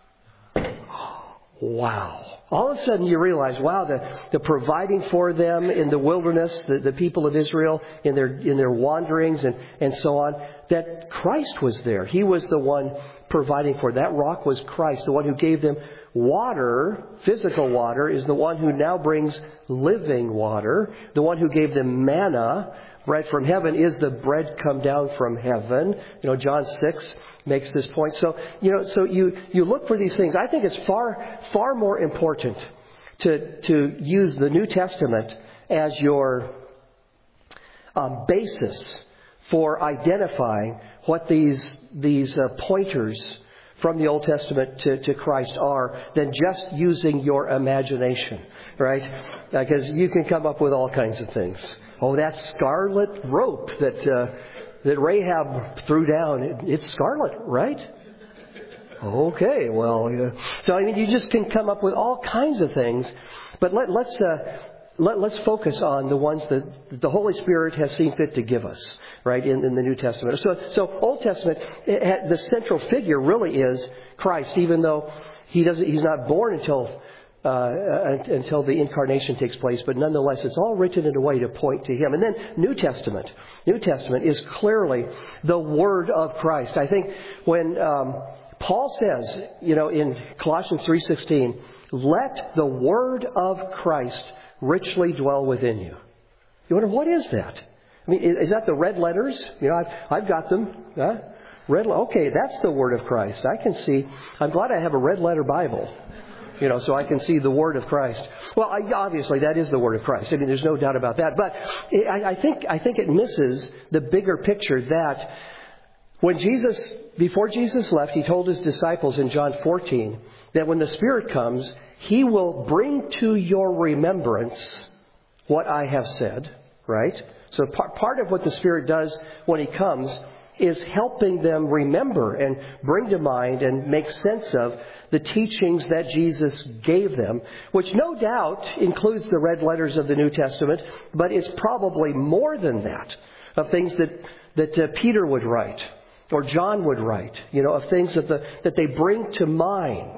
Wow. All of a sudden you realize, wow, the, the providing for them in the wilderness, the, the people of Israel in their in their wanderings and, and so on, that Christ was there. He was the one providing for. That rock was Christ, the one who gave them water, physical water, is the one who now brings living water. The one who gave them manna, bread from heaven, is the bread come down from heaven. You know, John six makes this point. So, you know, so you, you look for these things. I think it's far, far more important to, to use the New Testament as your um, basis for identifying what these, these uh, pointers from the Old Testament to, to Christ are, than just using your imagination, right? Because you can come up with all kinds of things. Oh, that scarlet rope that uh, that Rahab threw down, it's scarlet, right? Okay, well, uh, so I mean, you just can come up with all kinds of things. But let, let's uh, let, let's focus on the ones that the Holy Spirit has seen fit to give us, right, in, in the New Testament. So, so Old Testament, it had, the central figure really is Christ, even though he doesn't, he's not born until. Uh, until the incarnation takes place, but nonetheless, it's all written in a way to point to Him. And then New Testament, New Testament is clearly the Word of Christ. I think when um, Paul says, you know, in Colossians three sixteen, "Let the Word of Christ richly dwell within you." You wonder, what is that? I mean, is that the red letters? You know, I've I've got them. Huh? Red. Okay, that's the Word of Christ. I can see. I'm glad I have a red letter Bible. You know, so I can see the Word of Christ. Well, I, obviously, that is the Word of Christ. I mean, there's no doubt about that. But I, I think I think it misses the bigger picture that when Jesus, before Jesus left, He told His disciples in John fourteen that when the Spirit comes, He will bring to your remembrance what I have said, right? So part, part of what the Spirit does when He comes is helping them remember and bring to mind and make sense of the teachings that Jesus gave them, which no doubt includes the red letters of the New Testament, but it's probably more than that, of things that, that uh, Peter would write or John would write, you know, of things that, the, that they bring to mind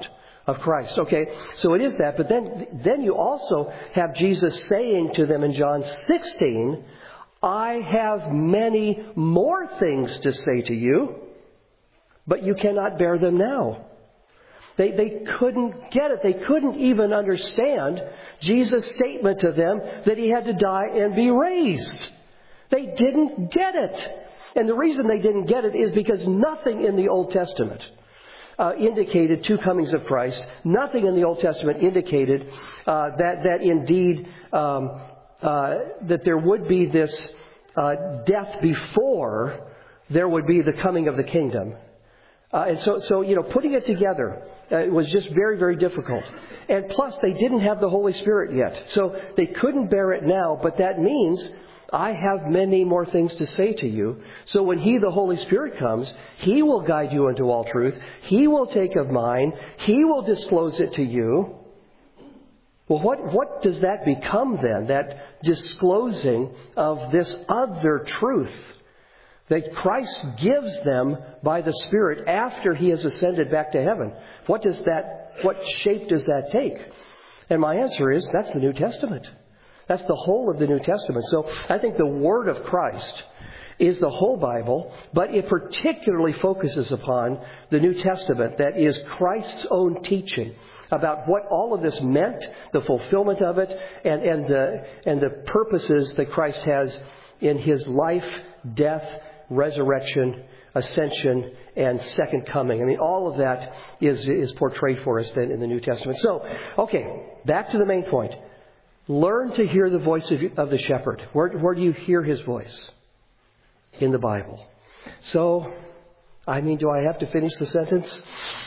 of Christ. Okay, so it is that. But then, then you also have Jesus saying to them in John sixteen, I have many more things to say to you, but you cannot bear them now. They, they couldn't get it. They couldn't even understand Jesus' statement to them that He had to die and be raised. They didn't get it. And the reason they didn't get it is because nothing in the Old Testament uh, indicated two comings of Christ. Nothing in the Old Testament indicated uh, that, that indeed um, uh, that there would be this uh, death before there would be the coming of the kingdom. Uh, and so, so, you know, putting it together uh, was just very, very difficult. And plus, they didn't have the Holy Spirit yet. So they couldn't bear it now, but that means I have many more things to say to you. So when He, the Holy Spirit, comes, He will guide you into all truth. He will take of mine. He will disclose it to you. Well, what, what does that become then? That disclosing of this other truth that Christ gives them by the Spirit after He has ascended back to heaven. What does that, what shape does that take? And my answer is, that's the New Testament. That's the whole of the New Testament. So I think the Word of Christ is the whole Bible, but it particularly focuses upon the New Testament, that is Christ's own teaching about what all of this meant, the fulfillment of it, and, and, the, and the purposes that Christ has in His life, death, resurrection, ascension, and second coming. I mean, all of that is, is portrayed for us then in the New Testament. So, okay, back to the main point. Learn to hear the voice of, of the shepherd. Where, where do you hear His voice? In the Bible. So, I mean, do I have to finish the sentence?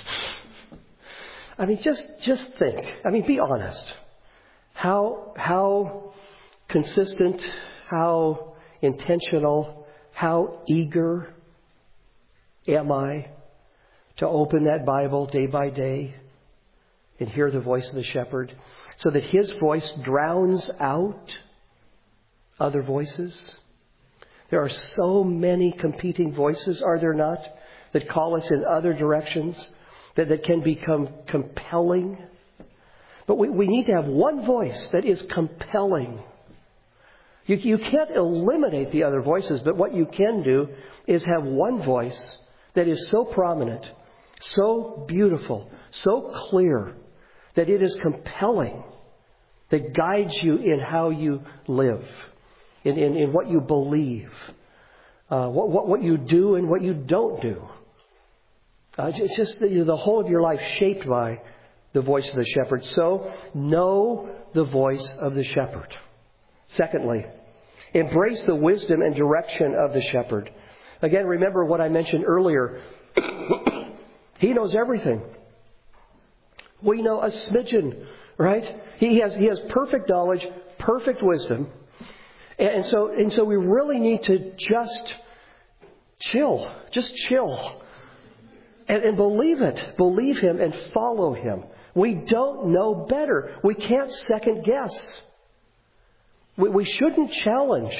I mean, just, just think. I mean, be honest. How, how consistent, how intentional, how eager am I to open that Bible day by day and hear the voice of the shepherd so that His voice drowns out other voices? There are so many competing voices, are there not, that call us in other directions, that, that can become compelling. But we, we need to have one voice that is compelling. You, you can't eliminate the other voices, but what you can do is have one voice that is so prominent, so beautiful, so clear, that it is compelling, that guides you in how you live, in, in, in what you believe, uh, what, what, what you do and what you don't do. Uh, it's just the, the whole of your life shaped by the voice of the shepherd. So, know the voice of the shepherd. Secondly, embrace the wisdom and direction of the shepherd. Again, remember what I mentioned earlier. He knows everything. We know a smidgen, right? He has, he has perfect knowledge, perfect wisdom. And so, and so we really need to just chill, just chill and, and believe it, believe Him and follow Him. We don't know better. We can't second guess. We, we shouldn't challenge.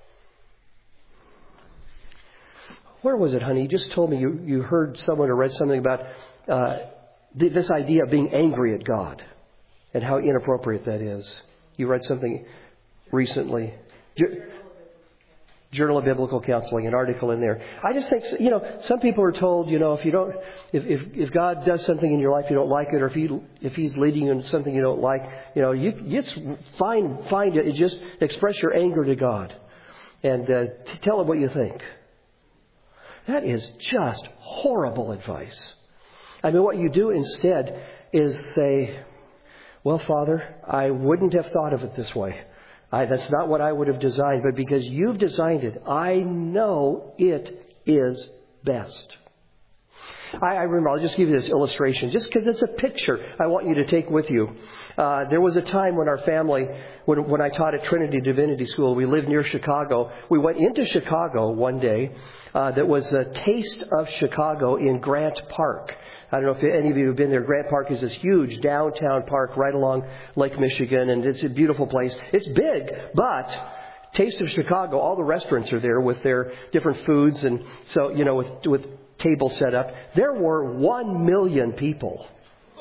Where was it, honey? You just told me you, you heard someone or read something about uh, th- this idea of being angry at God and how inappropriate that is. You read something recently. Journal of Biblical Counseling, an article in there. I just think, you know, some people are told, you know, if you don't, if, if, if God does something in your life you don't like it, or if he if He's leading you in something you don't like, you know, you it's fine, find it, just express your anger to God, and uh, tell Him what you think. That is just horrible advice. I mean, what you do instead is say, "Well, Father, I wouldn't have thought of it this way. I, that's not what I would have designed, but because You've designed it, I know it is best." I, I remember, I'll just give you this illustration, just because it's a picture I want you to take with you. Uh, there was a time when our family, when, when I taught at Trinity Divinity School, we lived near Chicago. We went into Chicago one day. Uh, that was a taste of Chicago in Grant Park. I don't know if any of you have been there. Grant Park is this huge downtown park right along Lake Michigan, and it's a beautiful place. It's big, but Taste of Chicago, all the restaurants are there with their different foods, and so, you know, with, with tables set up. There were one million people.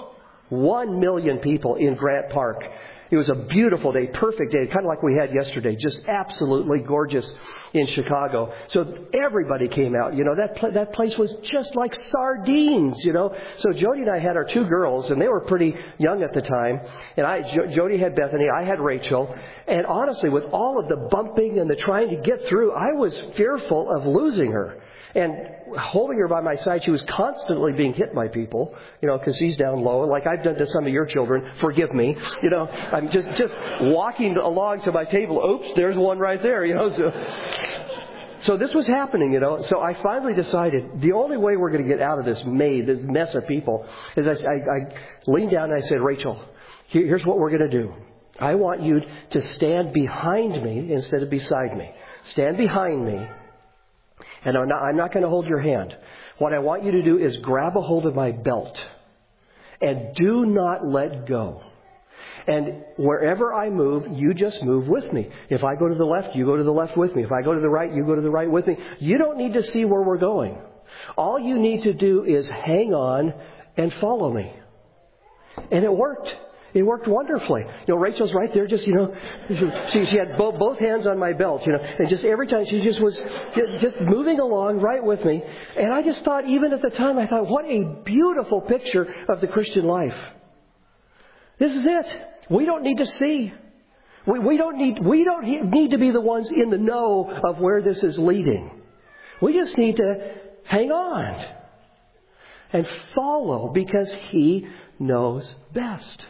One million people in Grant Park. It was a beautiful day, perfect day, kind of like we had yesterday, just absolutely gorgeous in Chicago. So everybody came out. You know, that pl- that place was just like sardines, you know. So Jody and I had our two girls, and they were pretty young at the time. And I, jo- Jody had Bethany, I had Rachel. And honestly, with all of the bumping and the trying to get through, I was fearful of losing her. And holding her by my side, she was constantly being hit by people, you know, because she's down low, like I've done to some of your children. Forgive me. You know, I'm just, just walking along to my table. Oops, there's one right there, you know. So, so this was happening, you know. So I finally decided the only way we're going to get out of this maze, this mess of people, is I, I, I leaned down and I said, Rachel, here, here's what we're going to do. I want you to stand behind me instead of beside me. Stand behind me. And I'm not, I'm not going to hold your hand. What I want you to do is grab a hold of my belt and do not let go. And wherever I move, you just move with me. If I go to the left, you go to the left with me. If I go to the right, you go to the right with me. You don't need to see where we're going. All you need to do is hang on and follow me. And it worked. It worked wonderfully. You know, Rachel's right there, just, you know, she, she had both, both hands on my belt, you know, and just every time she just was just moving along right with me. And I just thought, even at the time, I thought, what a beautiful picture of the Christian life. This is it. We don't need to see. We, we don't need, we don't need to be the ones in the know of where this is leading. We just need to hang on and follow because He knows best.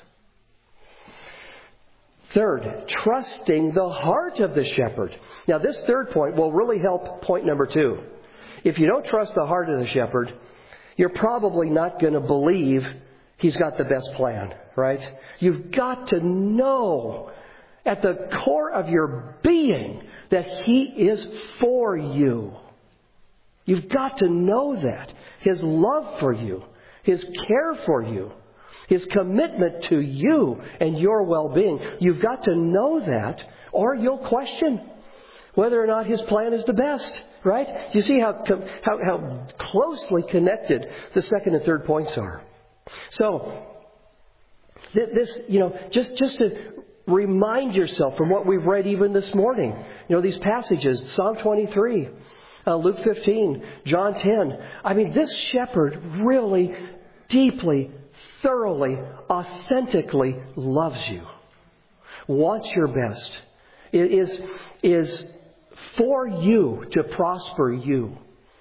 Third, trusting the heart of the shepherd. Now, this third point will really help point number two. If you don't trust the heart of the shepherd, you're probably not going to believe he's got the best plan, right? You've got to know at the core of your being that he is for you. You've got to know that. His love for you, his care for you, his commitment to you and your well-being. You've got to know that, or you'll question whether or not his plan is the best, right? You see how, how, how closely connected the second and third points are. So, this, you know, just, just to remind yourself from what we've read even this morning, you know, these passages, Psalm twenty-three, uh, Luke fifteen, John ten. I mean, this shepherd really deeply, thoroughly, authentically loves you, wants your best, is, is for you to prosper you.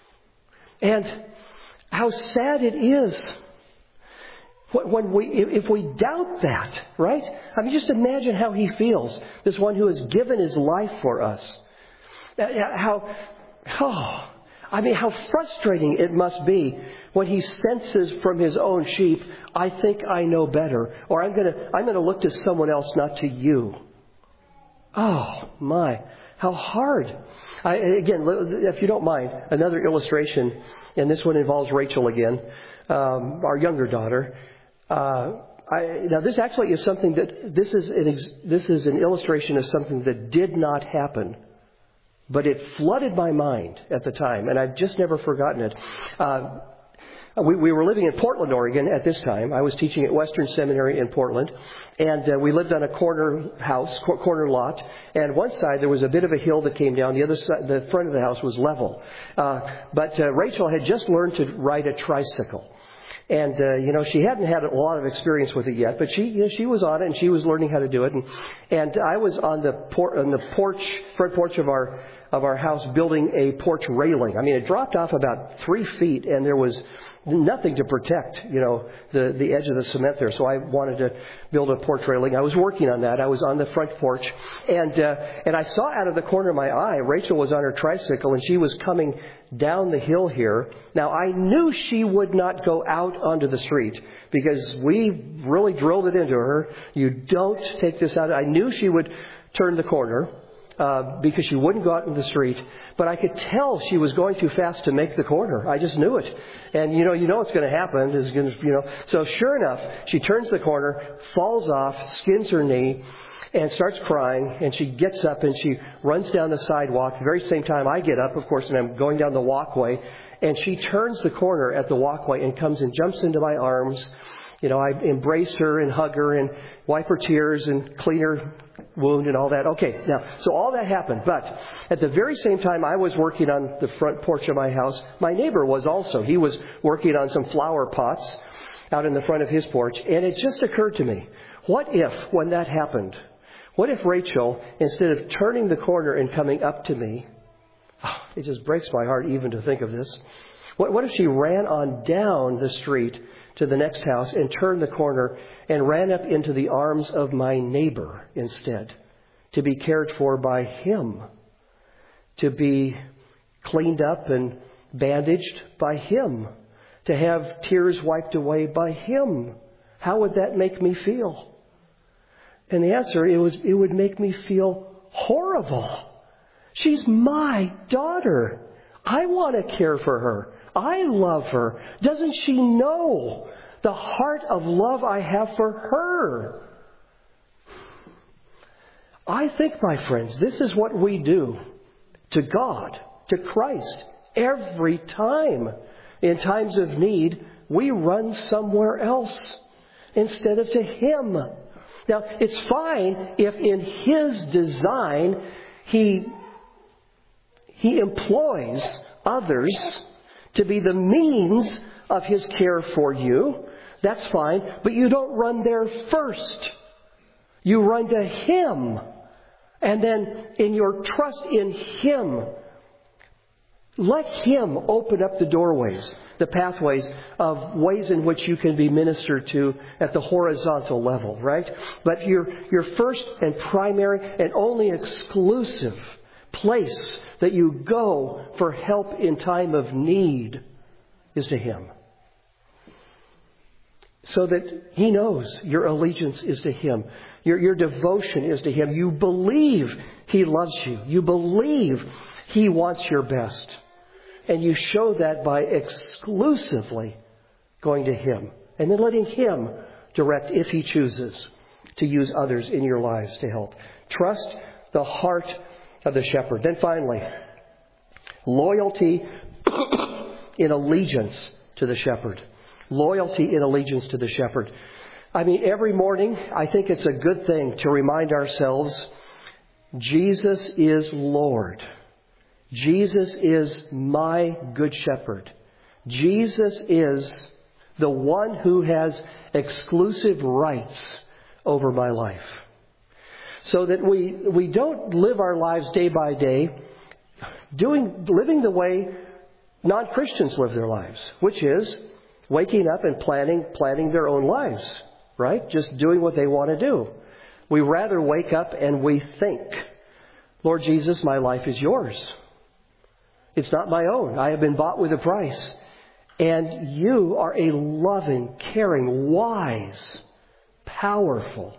And how sad it is when we, if we doubt that, right? I mean, just imagine how he feels, this one who has given his life for us. How, oh, I mean, how frustrating it must be when he senses from his own sheep, I think I know better, or I'm going to I'm going to look to someone else, not to you. Oh, my, how hard. I, again, if you don't mind, another illustration, and this one involves Rachel again, um, our younger daughter. Uh, I, now, this actually is something that, this is, an ex, this is an illustration of something that did not happen. But it flooded my mind at the time, and I've just never forgotten it. Uh, we, we were living in Portland, Oregon at this time. I was teaching at Western Seminary in Portland, and uh, we lived on a corner house, corner lot. And one side there was a bit of a hill that came down. The other side, the front of the house was level. Uh, but uh, Rachel had just learned to ride a tricycle. And, uh, you know, she hadn't had a lot of experience with it yet, but she, you know, she was on it and she was learning how to do it. And, and I was on the por- on the porch, front porch of our, of our house building a porch railing. I mean, it dropped off about three feet and there was nothing to protect, you know, the, the edge of the cement there. So I wanted to build a porch railing. I was working on that. I was on the front porch and, uh, and I saw out of the corner of my eye, Rachel was on her tricycle and she was coming down the hill here. Now, I knew she would not go out onto the street because we really drilled it into her. You don't take this out. I knew she would turn the corner uh, because she wouldn't go out in the street. But I could tell she was going too fast to make the corner. I just knew it. And, you know, you know what's going to happen is going to, you know. So sure enough, she turns the corner, falls off, skins her knee, and starts crying, and she gets up and she runs down the sidewalk. The very same time I get up, of course, and I'm going down the walkway, and she turns the corner at the walkway and comes and jumps into my arms You know, I embrace her and hug her and wipe her tears and clean her wound and all that. Okay, now, so all that happened. But at the very same time I was working on the front porch of my house, my neighbor was also. He was working on some flower pots out in the front of his porch. And it just occurred to me, what if, when that happened, what if Rachel, instead of turning the corner and coming up to me, oh, it just breaks my heart even to think of this. What, what if she ran on down the street to the next house and turned the corner and ran up into the arms of my neighbor instead, to be cared for by him, to be cleaned up and bandaged by him, to have tears wiped away by him? How would that make me feel? And the answer, it was, it would make me feel horrible. She's my daughter. I want to care for her. I love her. Doesn't she know the heart of love I have for her? I think, my friends, this is what we do to God, to Christ, every time. In times of need, we run somewhere else instead of to Him. Now, it's fine if in His design He, he employs others to be the means of His care for you. That's fine. But you don't run there first. You run to Him. And then in your trust in Him, let Him open up the doorways, the pathways of ways in which you can be ministered to at the horizontal level, right? But your, your first and primary and only exclusive place that you go for help in time of need is to Him. So that He knows your allegiance is to Him. Your, your devotion is to Him. You believe He loves you. You believe He wants your best. And you show that by exclusively going to Him. And then letting Him direct, if He chooses, to use others in your lives to help. Trust the heart of the shepherd. Then finally, loyalty in allegiance to the shepherd. Loyalty in allegiance to the shepherd. I mean, every morning, I think it's a good thing to remind ourselves, Jesus is Lord. Jesus is my good shepherd. Jesus is the one who has exclusive rights over my life. So that we, we don't live our lives day by day doing, living the way non-Christians live their lives, which is waking up and planning, planning their own lives, right? Just doing what they want to do. We rather wake up and we think, Lord Jesus, my life is yours. It's not my own. I have been bought with a price. And you are a loving, caring, wise, powerful,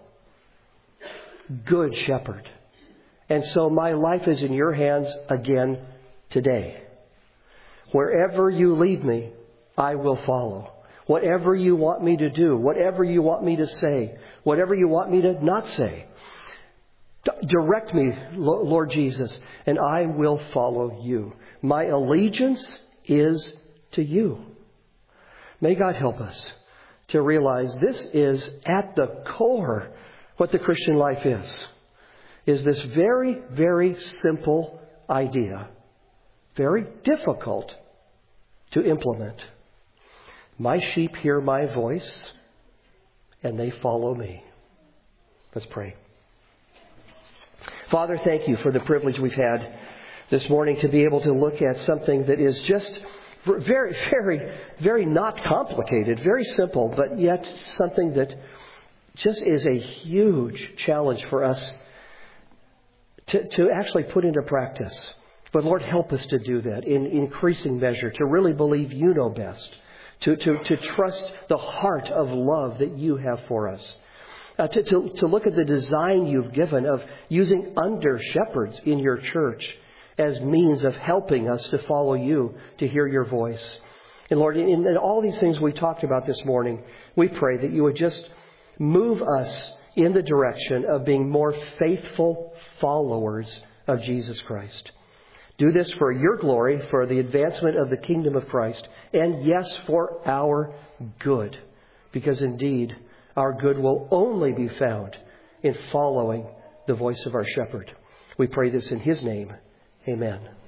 good shepherd. And so my life is in your hands again today. Wherever you lead me, I will follow. Whatever you want me to do, whatever you want me to say, whatever you want me to not say, d- direct me, Lord Jesus, and I will follow you. My allegiance is to you. May God help us to realize this is at the core what the Christian life is. Is this very, very simple idea. Very difficult to implement. My sheep hear my voice and they follow me. Let's pray. Father, thank you for the privilege we've had this morning to be able to look at something that is just very, very, very not complicated, very simple, but yet something that just is a huge challenge for us to, to actually put into practice. But Lord, help us to do that in increasing measure, to really believe you know best, to, to, to trust the heart of love that you have for us. Uh, to, to, to look at the design you've given of using under shepherds in your church as means of helping us to follow you, to hear your voice. And Lord, in, in all these things we talked about this morning, we pray that you would just move us in the direction of being more faithful followers of Jesus Christ. Do this for your glory, for the advancement of the kingdom of Christ, and yes, for our good. because indeed our good will only be found in following the voice of our shepherd. We pray this in his name. Amen.